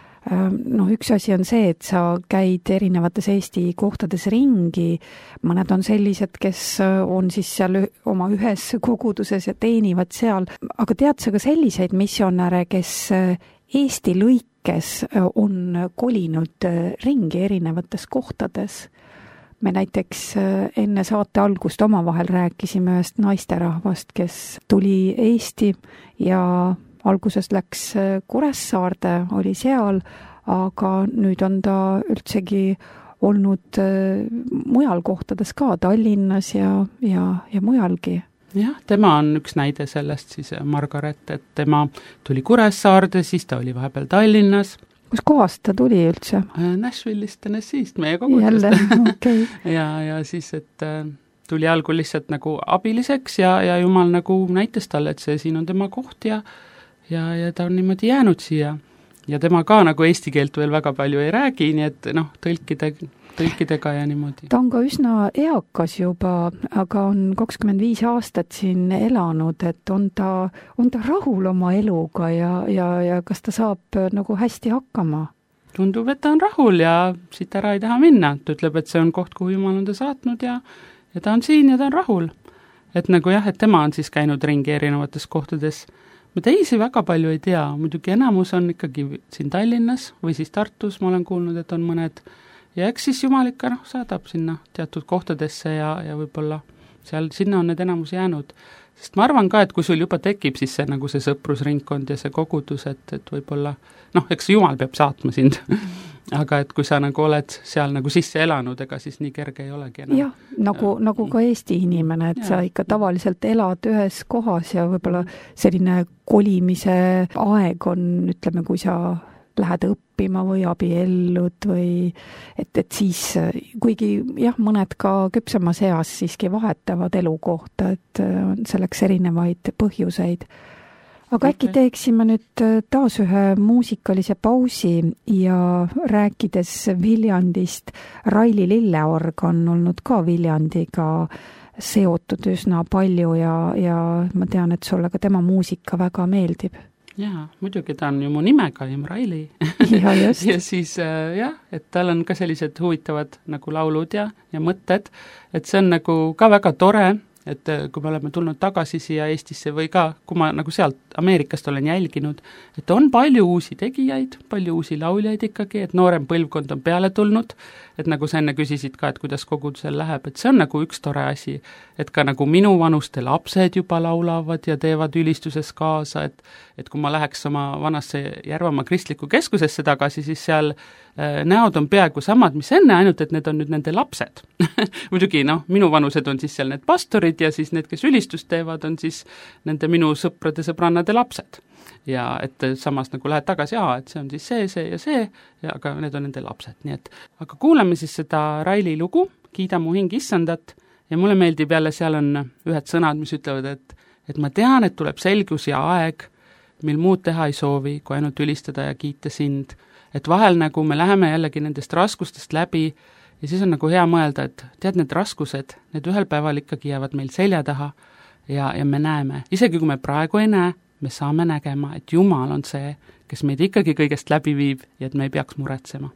üks asi on see, et sa käid erinevates Eesti kohtades ringi, mõned on sellised, kes on siis seal oma ühes koguduses ja teenivad seal, aga tead sa ka selliseid missionäre, kes Eesti lõikes on kolinud ringi erinevates kohtades? Me näiteks enne saate algust omavahel rääkisime ühest naisterahvast, kes tuli Eesti ja alguses läks Kuressaarde, oli seal, aga nüüd on ta üldsegi olnud mujal kohtades ka, Tallinnas ja mujalgi. Jah, tema on üks näide sellest siis Margaret, et tema tuli Kuressaarde, siis ta oli vahepeal Tallinnas. Kus kohast ta tuli üldse? Nashville'ist, Tennessee'st, meie kogudest. Jälle, okei. ja siis, et tuli algul lihtsalt nagu abiliseks ja Jumal nagu näitas talle, et see siin on tema koht ja ta on niimoodi jäänud siia. Ja tema ka nagu eesti keelt veel väga palju ei räägi, nii et tõlkidega ja niimoodi. Ta on ka üsna eakas juba, aga on 25 aastat siin elanud, et on ta rahul oma eluga ja kas ta saab nagu hästi hakkama? Tundub, et ta on rahul ja siit ära ei taha minna. Ta ütleb, et see on koht, kuhu Jumal on ta saatnud ja ta on siin ja ta on rahul. Et nagu jah, et tema on siis käinud ringi erinevates kohtades. Ma teisi väga palju ei tea, muidugi enamus on ikkagi siin Tallinnas või siis Tartus, ma olen kuulnud, et on mõned. Ja eks siis Jumal ikka saadab sinna teatud kohtadesse ja võib-olla sinna on need enamus jäänud. Sest ma arvan ka, et kui sul juba tekib siis see, nagu see sõprusringkond ja see kogudus, et võib-olla, eks Jumal peab saatma sind. Aga et kui sa nagu oled seal nagu sisse elanud, ega siis nii kerge ei olegi enam. Jah, nagu ka Eesti inimene, et sa ikka tavaliselt elad ühes kohas ja võib-olla selline kolimise aeg on, ütleme, kui sa lähed õppima või abiellud või et siis, kuigi jah, mõned ka küpsemas eas siiski vahetavad elukohta, et on selleks erinevaid põhjuseid. Aga äkki teeksime nüüd taas ühe muusikalise pausi ja rääkides Viljandist, Raili Lilleorg on olnud ka Viljandiga seotud üsna palju ja ma tean, et sulle ka tema muusika väga meeldib. Jaa, muidugi ta on ju mu nimega, Raili. Ja just. Ja siis et tal on ka sellised huvitavad nagu laulud ja mõtted, et see on nagu ka väga tore, et kui me oleme tulnud tagasi siia Eestisse või ka, kui ma nagu sealt Ameerikast olen jälginud, et on palju uusi tegijaid, palju uusi lauljaid ikkagi, et noorem põlvkond on peale tulnud, et nagu sa enne küsisid ka, et kuidas kogudusel läheb, et see on nagu üks tore asi, et ka nagu minu vanuste lapsed juba laulavad ja teevad ülistuses kaasa, et kui ma läheks oma vanasse Järvamaa kristlikku keskusesse tagasi, siis seal näod on peaaegu samad, mis enne, ainult et need on nüüd nende lapsed. Muidugi, minu vanused on siis seal need pastorid ja siis need, kes ülistust teevad, on siis nende minu sõprannade lapsed. Ja et samas nagu lähed tagasi, et see on siis see ja see, aga need on nende lapsed. Nii et, aga kuulame siis seda Raili lugu, Kiida mu hing issandat, ja mulle meeldib jälle, seal on ühed sõnad, mis ütlevad, et ma tean, et tuleb selgus ja aeg, mil muud teha ei soovi, kui ainult ülistada ja kiita sind. Et vahel nagu me läheme jällegi nendest raskustest läbi ja siis on nagu hea mõelda, et tead, need raskused, need ühel päeval ikkagi jäävad meil selja taha ja me näeme. Isegi kui me praegu ei näe, me saame nägema, et Jumal on see, kes meid ikkagi kõigest läbi viib ja et me ei peaks muretsema.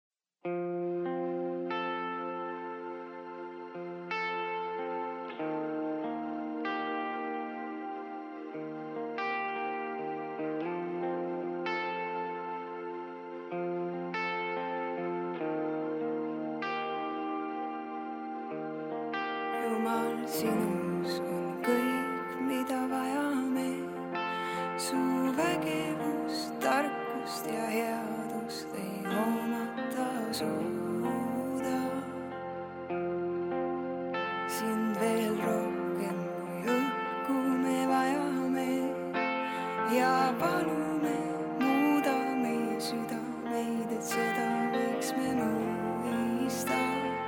Sinus on kõik, mida vajame, su vägevust, tarkust ja headust ei hoomata suuda. Sind veel rohkem kui õhku me vajame ja palume, muuda meie südameid, et seda võiks me mõista.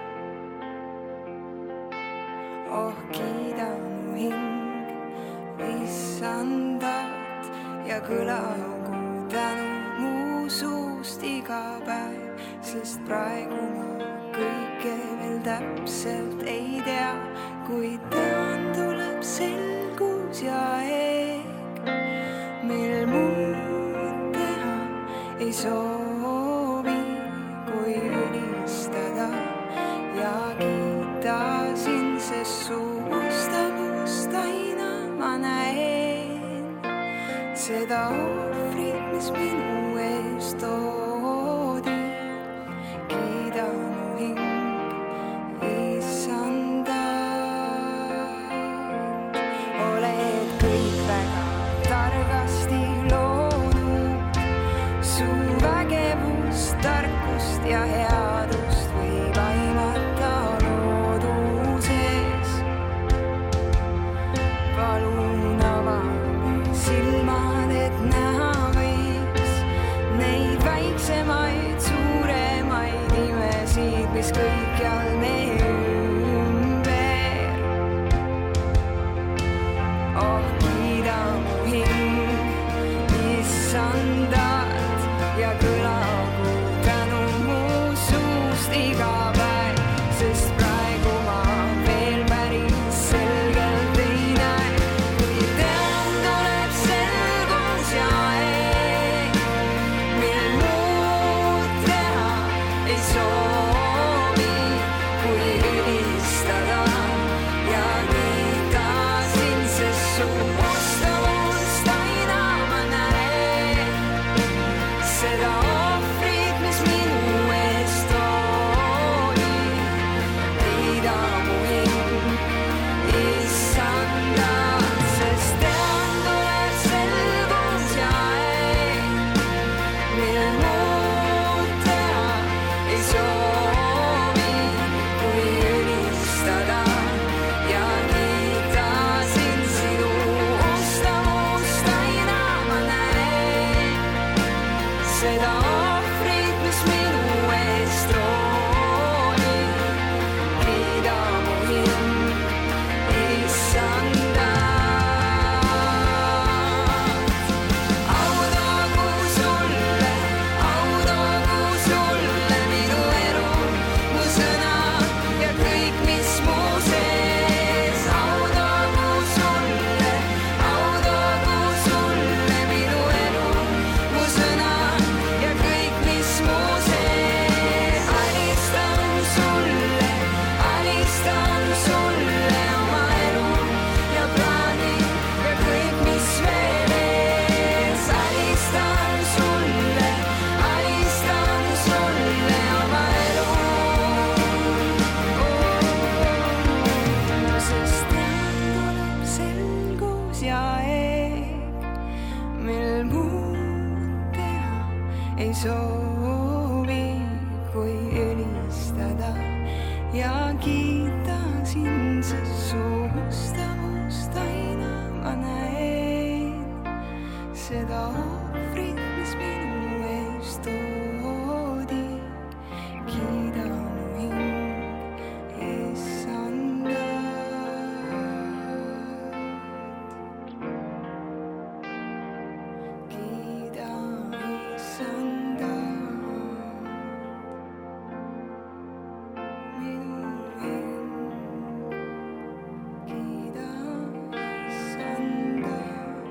Oh, kiida mu hing, issandat ja kõlagu tänu mu suust iga päev, sest praegu ma kõike veel täpselt ei tea, kuid tean, tuleb selgus ja eeg, mil muud teha ei soovi, kui ülistada ja kiita sind, sest su mustamust aina ma näen, seda ohvrit, mis minu ees toodi, kiida mu hing, issanda. Oled kõik väga targasti loonud, su vägevust, tarkust ja headust võib aimata looduses. Palun ava silmad, et näha võiks neid väiksemaid, suuremaid imesid, mis kõikjal meie ümber. Oh, kiida mu hing, issandat ja kõlagu tänu mu suust iga päev, sest praegu ma veel päris selgelt ei näe, kui tean, tuleb selgus ja eeg, mil muud teha ei soovi, kui ülistada ja kiita sind, sest su mustamust aina ma näen, seda ohvrit, mis minu ees toodi, kiida mu hing, issandat, sest tean, tuleb selgus ja eeg, mil muud teha ei soovi, kui ülistada ja kiita sind, sinu mustamust aina ma näen, seda ohvrit, mis minu ees toodi, kiida mu hing, issandat. Autoogu sulle minu elu, mu sõna ja kõik, mis mu sees. Autoogu sulle minu elu, mu sõna ja kõik, mis mu sees. Alistan sulle oma elu ja plaani ja kõik, mis veel ees. Alistan sulle oma elu, sest tean, tuleb selgus ja eeg, mil muud teha ei soovi, kui ülistada ja kiita sind, sest su mustamust aina ma näen, seda ohvrit, mis minu ees toodi, kiida mu hing, issandat. Kiida issandat, minu hing, kiida issandat.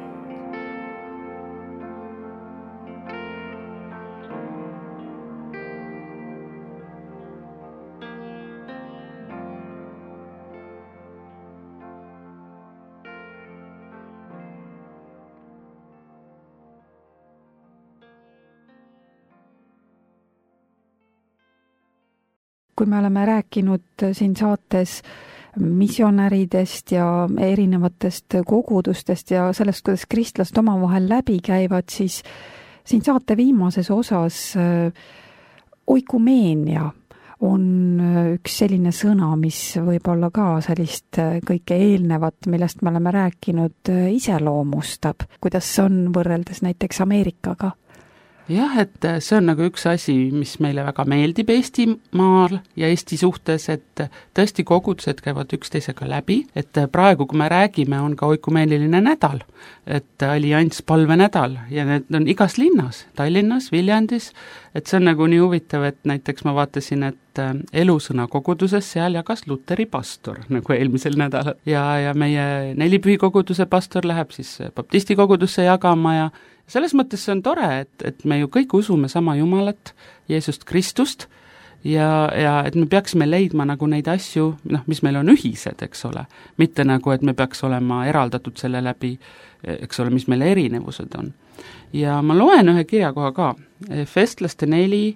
kui me oleme rääkinud siin saates missionäridest ja erinevatest kogudustest ja sellest, kuidas kristlased omavahel läbi käivad, siis siin saate viimases osas oikumeenia on üks selline sõna, mis võib-olla ka sellist kõike eelnevat, millest me oleme rääkinud, iseloomustab. Kuidas see on võrreldes näiteks Ameerikaga? jah, et see on nagu üks asi, mis meile väga meeldib Eestimaal ja Eesti suhtes, et tõesti kogudused käivad üksteisega läbi, et praegu, kui me räägime, on ka oikumeeliline nädal, et allianss palvenädal ja need on igas linnas, Tallinnas, Viljandis, et see on nagu nii huvitav, et näiteks ma vaatasin, et Elusõna koguduses seal jagas Luteri pastor nagu eelmisel nädalal ja meie Nelipühi koguduse pastor läheb siis baptisti kogudusse jagama ja selles mõttes see on tore, et me ju kõik usume sama Jumalat, Jeesust Kristust ja et me peaksime leidma nagu neid asju, mis meil on ühised, eks ole. Mitte nagu, et me peaks olema eraldatud selle läbi, eks ole, mis meil erinevused on. Ja ma loen ühe kirjakoha ka, Efestlaste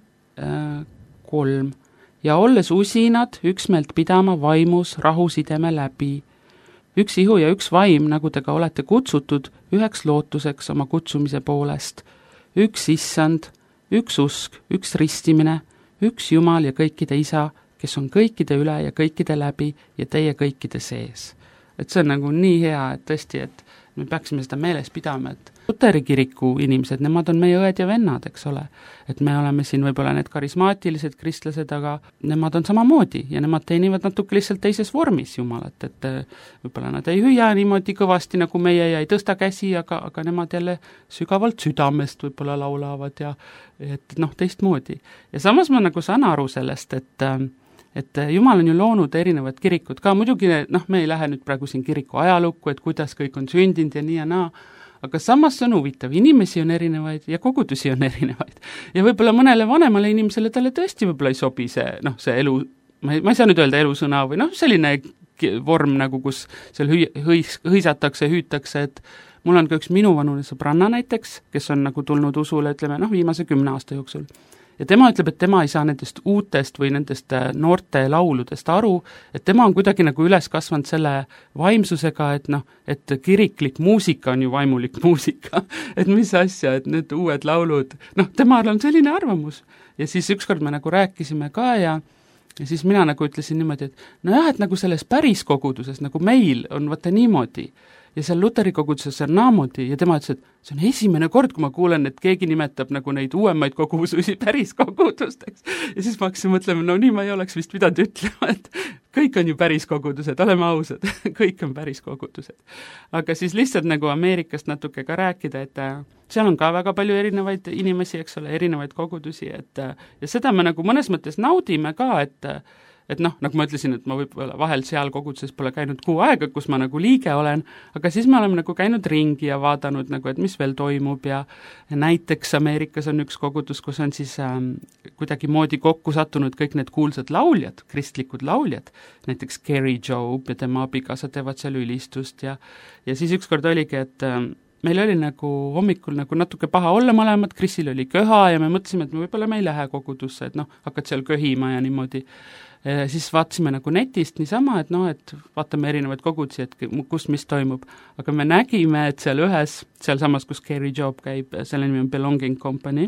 4:3 ja olles usinad, üksmeelt pidama vaimus rahusideme läbi, üks ihu ja üks vaim, nagu te ka olete kutsutud, üheks lootuseks oma kutsumise poolest. Üks issand, üks usk, üks ristimine, üks Jumal ja kõikide isa, kes on kõikide üle ja kõikide läbi ja teie kõikide sees. Et see on nagu nii hea, et tõesti, et me peaksime seda meeles pidama, et Luteri kiriku inimesed, nemad on meie õed ja vennad, eks ole. Et me oleme siin võib-olla need karismaatilised kristlased, aga nemad on samamoodi ja nemad teenivad natuke lihtsalt teises vormis Jumalat, et võib-olla nad ei hüüa niimoodi kõvasti nagu meie ja ei tõsta käsi, aga nemad jälle sügavalt südamest võib-olla laulavad ja et teistmoodi. Ja samas ma nagu saan aru sellest, et Jumal on ju loonud erinevad kirikud ka, muidugi me ei lähe nüüd praegu siin kiriku ajalukku, et kuidas kõik on sündinud ja nii ja naa, aga samas see on huvitav, inimesi on erinevaid ja kogudusi on erinevaid. Ja võib-olla mõnele vanemale inimesele talle tõesti võib-olla ei sobi see elu, ma ei saa nüüd öelda elusõna või selline vorm nagu, kus seal hõisatakse, hüütakse, et mul on ka üks minuvanune sõbranna näiteks, kes on nagu tulnud usule, ütleme, viimase 10 aasta jooksul. Ja tema ütleb, et tema ei saa nendest uutest või nendest noorte lauludest aru, et tema on kuidagi nagu üles kasvanud selle vaimsusega, et kiriklik muusika on ju vaimulik muusika, et mis asja, et need uued laulud, temal on selline arvamus. Ja siis ükskord me nagu rääkisime ka ja siis mina nagu ütlesin niimoodi, et et nagu selles päris koguduses, nagu meil on vaata niimoodi, ja seal Luteri koguduses on naamoodi ja tema ütles, et see on esimene kord, kui ma kuulen, et keegi nimetab nagu neid uuemaid kogudusi päris kogudusteks. Ja siis ma hakkasin mõtlema, nii ma ei oleks vist pidanud ütlema, et kõik on ju päris kogudused, oleme ausad, kõik on päris kogudused. Aga siis lihtsalt nagu Ameerikast natuke ka rääkida, et seal on ka väga palju erinevaid inimesi, eks ole, erinevaid kogudusi, ja seda me nagu mõnes mõttes naudime ka, et nagu ma ütlesin, et ma võib-olla vahel seal koguduses pole käinud kuu aega, kus ma nagu liige olen, aga siis me oleme nagu käinud ringi ja vaadanud nagu, et mis veel toimub ja näiteks Ameerikas on üks kogudus, kus on siis kuidagi moodi kokku sattunud kõik need kuulsad lauljad, kristlikud lauljad, näiteks Carrie Job ja tema abikaasa teevad seal ülistust ja siis ükskord oligi, et meil oli nagu hommikul nagu natuke paha olla mõlemad, Krisil oli köha ja me mõtlesime, et võib-olla me ei lähe kogudusse, et hakkad seal köhima ja niimoodi. Siis vaatasime nagu netist niisama, et vaatame erinevaid kogudusi, et kus mis toimub. Aga me nägime, et seal ühes, sealsamas, kus Carrie Job käib, selle nimi on Belonging Company,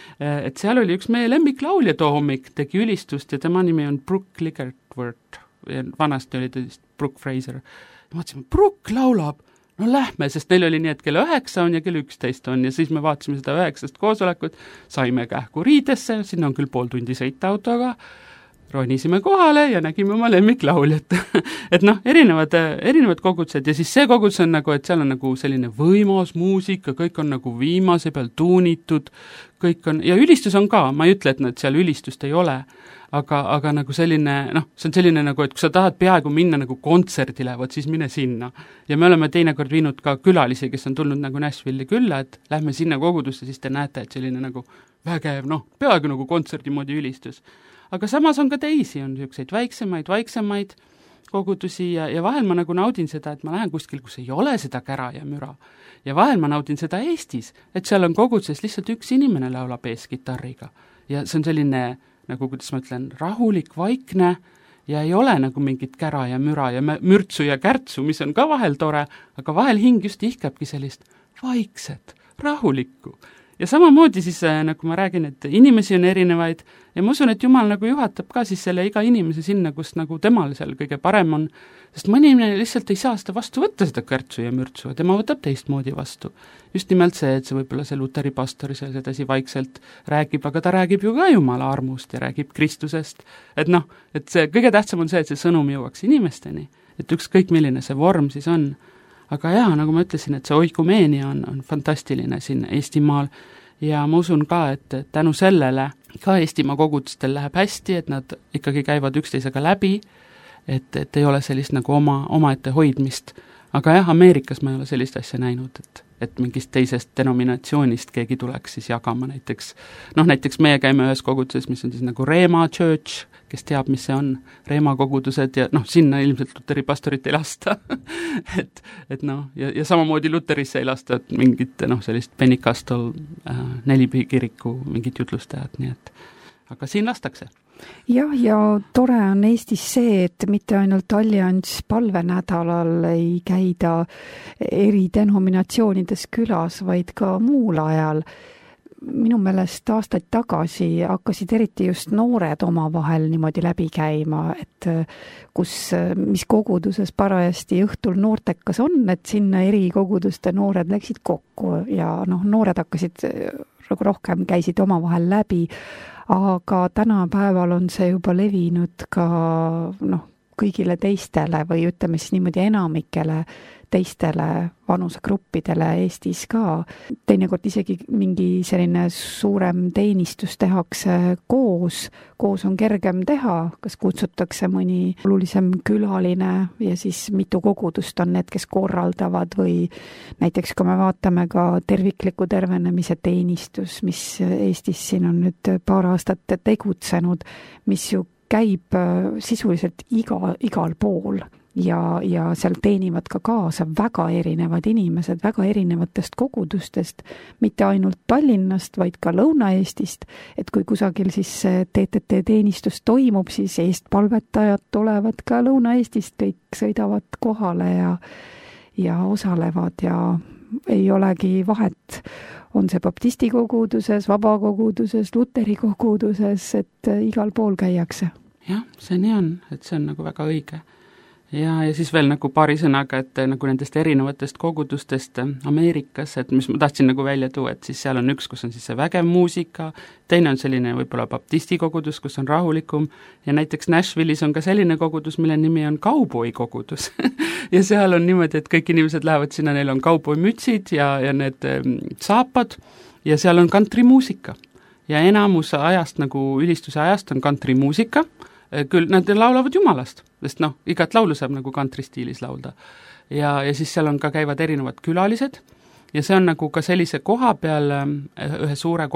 et seal oli üks meie lemmiklaulja too hommik, tegi ülistust ja tema nimi on Brooke Ligertworth ja vanasti oli ta Brooke Fraser. Ja mõtlesime, Brooke laulab, lähme, sest neil oli nii, et kell 9 on ja kell 11 on ja siis me vaatasime seda 9 koosolekut, saime kähku riidesse, sinna on küll pool tundi sõita autoga, ronisime kohale ja nägime oma lemmiklauljat. Et erinevad kogudused ja siis see kogudus on nagu, et seal on nagu selline võimas muusika, kõik on nagu viimase peal tuunitud, kõik on, ja ülistus on ka, ma ei ütle, et seal ülistust ei ole, aga nagu selline, see on selline nagu, et kui sa tahad peaaegu minna nagu kontserdile, siis mine sinna. Ja me oleme teinekord viinud ka külalisi, kes on tulnud nagu Nashville'i külla, et lähme sinna kogudusse, siis te näete, et selline nagu vägev, peaaegu nagu kontserdi moodi ülistus. Aga samas on ka teisi, on niisuguseid vaiksemaid kogudusi ja vahel ma nagu naudin seda, et ma lähen kuskil, kus ei ole seda kära ja müra. Ja vahel ma naudin seda Eestis, et seal on koguduses lihtsalt üks inimene laulab eeskitarriga. Ja see on selline, nagu kuidas ma ütlen, rahulik, vaikne ja ei ole nagu mingit kära ja müra ja mürtsu ja kärtsu, mis on ka vahel tore, aga vahel hing just ihkabki sellist vaikset, rahulikku. ja samamoodi siis, nagu ma räägin, et inimesi on erinevaid ja ma usun, et Jumal nagu juhatab ka siis selle iga inimese sinna, kus nagu temal seal kõige parem on, sest mõni inimene lihtsalt ei saa seda vastu võtta, seda kärtsu ja mürtsu, tema võtab teistmoodi vastu. Just nimelt see, et see võib-olla see luteri pastor seal sedasi vaikselt räägib, aga ta räägib ju ka Jumala armust ja räägib Kristusest, et noh, et see kõige tähtsam on see, et see sõnum jõuaks inimesteni, et ükskõik milline see vorm siis on. Aga jaa, nagu ma ütlesin, et see oikumeenia on fantastiline siin Eestimaal ja ma usun ka, et tänu sellele ka Eestimaa kogudustel läheb hästi, et nad ikkagi käivad üksteisega läbi, et ei ole sellist nagu omaette hoidmist. Aga jah, Ameerikas ma ei ole sellist asja näinud, et mingist teisest denominatsioonist keegi tuleks siis jagama näiteks. Näiteks meie käime ühes koguduses, mis on siis nagu Reema Church, kes teab, mis see on, Reema kogudused ja sinna ilmselt luteri pastorit ei lasta et ja samamoodi luterisse ei lasta mingit sellist Pentecostal nelipikiriku mingit jutlustajat, nii et aga siin lastakse. Jah, ja tore on Eestis see, et mitte ainult Allianss palvenädalal ei käida eri denominatsioonides külas, vaid ka muul ajal. Minu meelest aastaid tagasi hakkasid eriti just noored omavahel niimoodi läbi käima, et mis koguduses parajasti õhtul noortekas on, et sinna eri koguduste noored läksid kokku ja noored hakkasid rohkem, käisid omavahel läbi, aga tänapäeval on see juba levinud ka kõigile teistele või ütleme siis niimoodi enamikele teistele vanusegruppidele Eestis ka. Teinekord isegi mingi selline suurem teenistus tehakse koos on kergem teha, kas kutsutakse mõni olulisem külaline ja siis mitu kogudust on need, kes korraldavad või näiteks kui me vaatame ka tervikliku tervenemise teenistus, mis Eestis siin on nüüd paar aastat tegutsenud, mis ju käib sisuliselt igal pool ja seal teenivad ka kaasa väga erinevad inimesed, väga erinevatest kogudustest, mitte ainult Tallinnast, vaid ka Lõuna-Eestist, et kui kusagil siis TTT teenistus toimub, siis eestpalvetajad tulevad ka Lõuna-Eestist, kõik sõidavad kohale ja osalevad ja ei olegi vahet, on see baptisti koguduses, vabakoguduses, luteri koguduses, et igal pool käiakse. Jah, see nii on, et see on nagu väga õige. Ja siis veel nagu paari sõnaga, et nagu nendest erinevatest kogudustest Ameerikas, et mis ma tahtsin nagu välja tuua, et siis seal on üks, kus on siis see vägev muusika, teine on selline võib-olla baptisti kogudus, kus on rahulikum ja näiteks Nashville'is on ka selline kogudus, mille nimi on kauboi kogudus ja seal on niimoodi, et kõik inimesed lähevad sinna, neil on kauboi mütsid ja need saapad ja seal on kantrimuusika ja enamus ajast nagu ülistuse ajast on kantrimuusika, küll nad laulavad Jumalast, sest igat laulu saab nagu kantristiilis laulda. Ja siis seal on ka käivad erinevad külalised ja see on nagu ka sellise koha peal ühe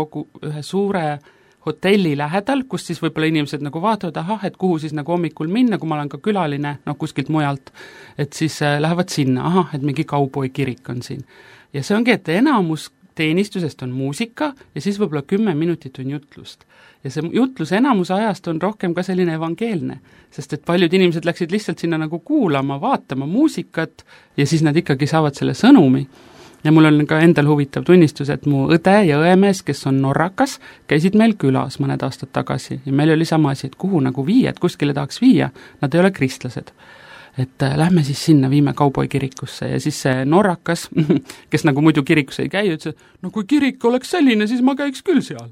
suure hotelli lähedal, kus siis võib-olla inimesed nagu vaatavad, et kuhu siis nagu hommikul minna, kui ma olen ka külaline, kuskilt mujalt, et siis lähevad sinna, et mingi kauboi kirik on siin. Ja see ongi, et enamus teenistusest on muusika ja siis võib-olla 10 minutit on jutlust. Ja see jutlus enamus ajast on rohkem ka selline evangeelne, sest et paljud inimesed läksid lihtsalt sinna nagu kuulama, vaatama muusikat ja siis nad ikkagi saavad selle sõnumi. Ja mul on ka endal huvitav tunnistus, et mu õde ja õemees, kes on norrakas, käisid meil külas mõned aastad tagasi ja meil oli sama asi, et kuhu nagu viia, et kuskile tahaks viia, nad ei ole kristlased. Et lähme siis sinna, viime kauboi kirikusse ja siis see norrakas, kes nagu muidu kirikus ei käi, ütles, kui kirik oleks selline, siis ma käiks küll seal.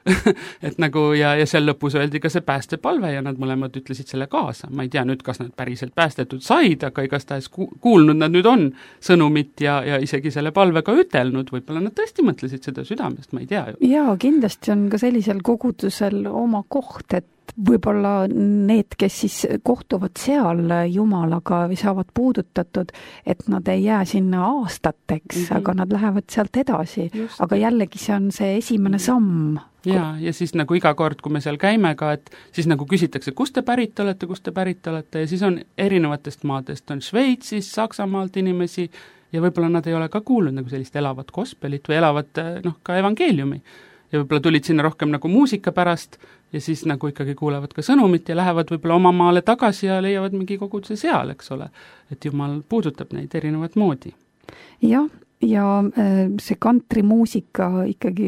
et nagu ja seal lõpus öeldi ka see päästepalve ja nad mõlemad ütlesid selle kaasa. Ma ei tea nüüd, kas nad päriselt päästetud said, aga igastahes kuulnud nad nüüd on sõnumit ja isegi selle palve ka ütelnud, võib-olla nad tõesti mõtlesid seda südamest, ma ei tea ju. Jaa, kindlasti on ka sellisel kogudusel oma koht, et võib-olla need, kes siis kohtuvad seal Jumalaga või saavad puudutatud, et nad ei jää sinna aastateks, aga nad lähevad sealt edasi. Just. Aga jällegi see on see esimene samm. Ja siis nagu iga kord, kui me seal käime ka, et siis nagu küsitakse, kust te pärit olete ja siis on erinevatest maadest, on Šveitsis, Saksamaalt inimesi ja võib-olla nad ei ole ka kuulnud nagu sellist elavat gospelit või elavat ka evangeeliumi. Ja võib-olla tulid sinna rohkem nagu muusika pärast ja siis nagu ikkagi kuulevad ka sõnumit ja lähevad võib-olla oma maale tagasi ja leiavad mingi koguduse seal, eks ole. Et Jumal puudutab neid erinevat moodi. Jah, ja see kantrimuusika ikkagi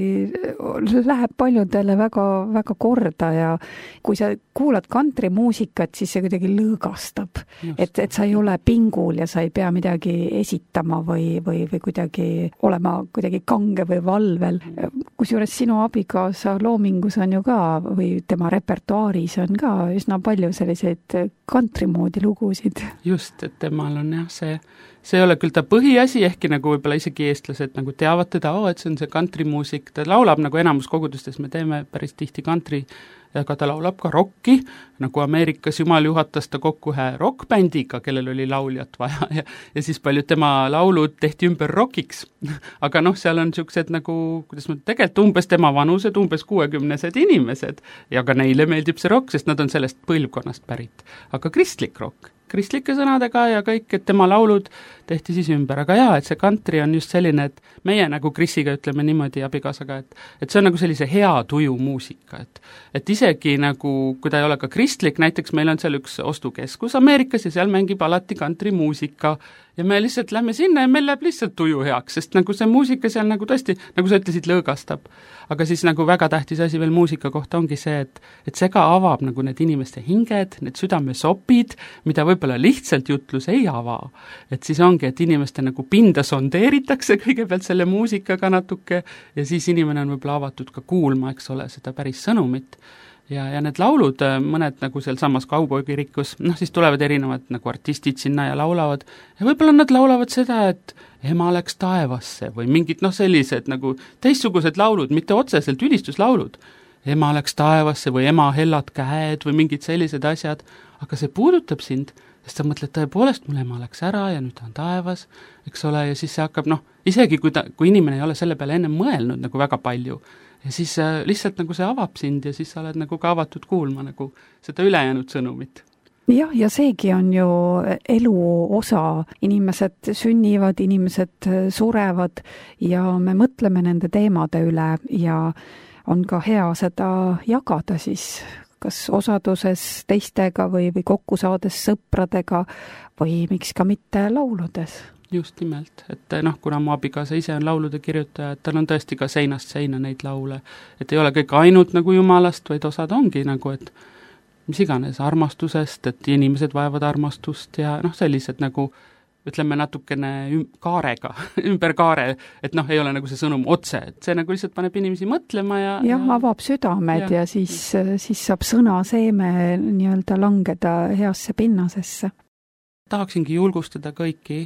läheb paljudele väga, väga korda ja kui sa kuulad kantrimuusikat, siis see kuidagi lõõgastab. Et sa ei ole pingul ja sa ei pea midagi esitama või kuidagi olema kuidagi kange või valvel. Kusjuures sinu abikaasa loomingus on ju ka või tema repertuaaris on ka üsna palju selliseid kantrimoodi lugusid. Just, et temal on jah see ei ole küll ta põhiasi, ehkki nagu võib-olla isegi eestlased nagu teavad teda, et see on see kantrimuusik, ta laulab nagu enamus kogudustes, me teeme päris tihti kantri, aga ta laulab ka rocki, nagu Ameerikas Jumal juhatas ta kokku ühe rockbändiga, kellel oli lauljat vaja ja siis paljud tema laulud tehti ümber rockiks. Aga seal on niisugused nagu, kuidas ma tegelikult umbes tema vanused, umbes 60-sed inimesed ja ka neile meeldib see rock, sest nad on sellest põlvkonnast pärit. Aga kristlik rock, kristlike sõnadega ja kõik, et tema laulud tehti siis ümber, aga jaa, et see kantri on just selline, et meie nagu Krisiga ütleme niimoodi abikaasaga, et see on nagu sellise hea tuju muusika, et isegi nagu, kui ta ei ole ka kristlik, näiteks meil on seal üks ostukeskus Ameerikas ja seal mängib alati kantrimuusika ja me lihtsalt lähme sinna ja meil läheb lihtsalt tuju heaks, sest nagu see muusika seal nagu tõesti, nagu sa ütlesid, lõõgastab. Aga siis nagu väga tähtis asi veel muusika kohta ongi see, et see ka avab nagu need inimeste hinged, need südamesopid, mida võib-olla lihtsalt jutlus ei ava. Et siis ongi, et inimeste nagu pinda sondeeritakse kõigepealt selle muusikaga natuke ja siis inimene on võib-olla avatud ka kuulma, eks ole, seda päris sõnumit. Ja need laulud, mõned nagu seal samas kauboikirikus, siis tulevad erinevad nagu artistid sinna ja laulavad ja võib-olla nad laulavad seda, et ema läks taevasse või mingid sellised nagu teistsugused laulud, mitte otseselt ülistuslaulud. Ema läks taevasse või ema hellad käed või mingid sellised asjad, aga see puudutab sind, sest sa mõtled tõepoolest, mul ema läks ära ja nüüd ta on taevas, eks ole, ja siis see hakkab, isegi kui inimene ei ole selle peale enne mõelnud nagu väga palju, ja siis lihtsalt nagu see avab sind ja siis sa oled nagu ka avatud kuulma nagu seda ülejäänud sõnumit. Jah, ja seegi on ju elu osa. Inimesed sünnivad, inimesed surevad ja me mõtleme nende teemade üle ja on ka hea seda jagada siis kas osaduses teistega või kokku saades sõpradega või miks ka mitte lauludes. Just nimelt, et kuna mu abikaasa ise on laulude kirjutaja, et tal on tõesti ka seinast seina neid laule, et ei ole kõik ainult nagu Jumalast, vaid osad ongi nagu, et mis iganes armastusest, et inimesed vajavad armastust ja sellised nagu ütleme natukene kaarega, ümber kaare, et ei ole nagu see sõnum otse, et see nagu lihtsalt paneb inimesi mõtlema ja avab südamed ja siis saab sõna seeme nii-öelda langeda heasse pinnasesse. Tahaksingi julgustada kõiki,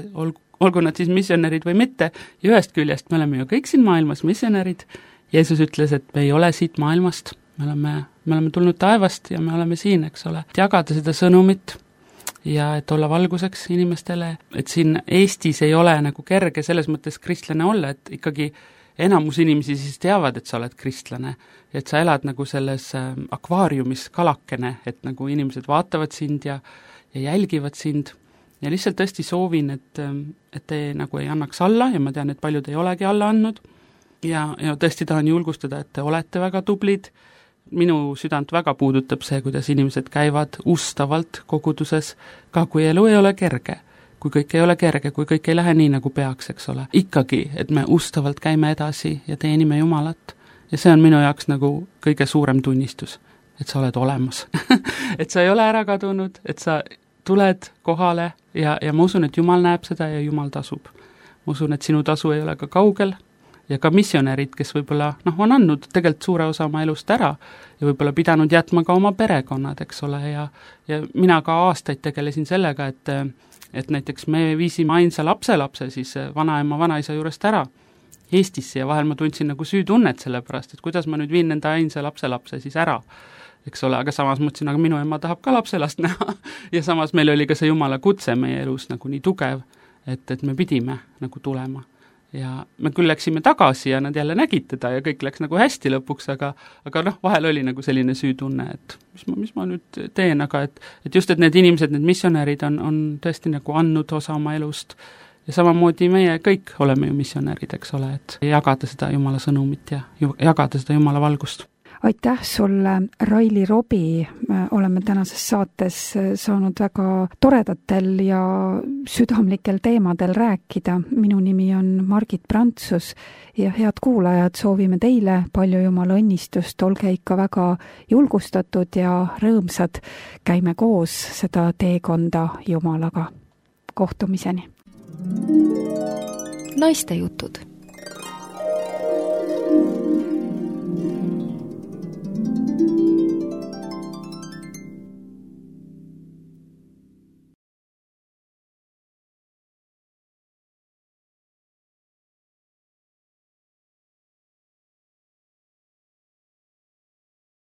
olgu nad siis missionärid või mitte, ja ühest küljest me oleme ju kõik siin maailmas missionärid. Jeesus ütles, et me ei ole siit maailmast, me oleme tulnud taevast ja me oleme siin, eks ole. Jagada seda sõnumit ja et olla valguseks inimestele, et siin Eestis ei ole nagu kerge selles mõttes kristlane olla, et ikkagi enamus inimesi siis teavad, et sa oled kristlane, et sa elad nagu selles akvaariumis kalakene, et nagu inimesed vaatavad sind ja jälgivad sind ja lihtsalt tõesti soovin, et te nagu ei annaks alla ja ma tean, et paljud ei olegi alla andnud ja tõesti tahan julgustada, et te olete väga tublid. Minu südant väga puudutab see, kuidas inimesed käivad ustavalt koguduses, ka kui elu ei ole kerge, kui kõik ei ole kerge, kui kõik ei lähe nii, nagu peaks, eks ole. Ikkagi, et me ustavalt käime edasi ja teenime Jumalat ja see on minu jaoks nagu kõige suurem tunnistus, et sa oled olemas et sa ei ole ära kadunud, et sa tuled kohale ja ma usun, et Jumal näeb seda ja Jumal tasub. Ma usun, et sinu tasu ei ole ka kaugel ja ka missionärid, kes võib-olla on andnud tegelikult suure osa oma elust ära ja võib-olla pidanud jätma ka oma perekonnad, eks ole, ja mina ka aastaid tegelesin sellega, et näiteks me viisime ainsa lapselapse siis vanaema, vanaisa juurest ära Eestisse ja vahel ma tundsin nagu süütunnet selle pärast, et kuidas ma nüüd viin nende ainsa lapselapse siis ära, eks ole, aga samas mõtlesin, aga minu ema tahab ka lapselast näha ja samas meil oli ka see Jumala kutse meie elus nagu nii tugev, et me pidime nagu tulema. Ja me küll läksime tagasi ja nad jälle nägid teda ja kõik läks nagu hästi lõpuks, aga vahel oli nagu selline süütunne, et mis ma nüüd teen, aga et just, et need inimesed, need missionärid on tõesti nagu andnud osa oma elust ja samamoodi meie kõik oleme ju missionärid, eks ole, et jagada seda Jumala sõnumit ja jagada seda Jumala valgust. aitäh sulle, Raili Robi, oleme tänases saates saanud väga toredatel ja südamlikel teemadel rääkida. Minu nimi on Margit Prantsus ja head kuulajad, soovime teile palju Jumala õnnistust, olge ikka väga julgustatud ja rõõmsad. Käime koos seda teekonda Jumalaga. Kohtumiseni. Naistejutud.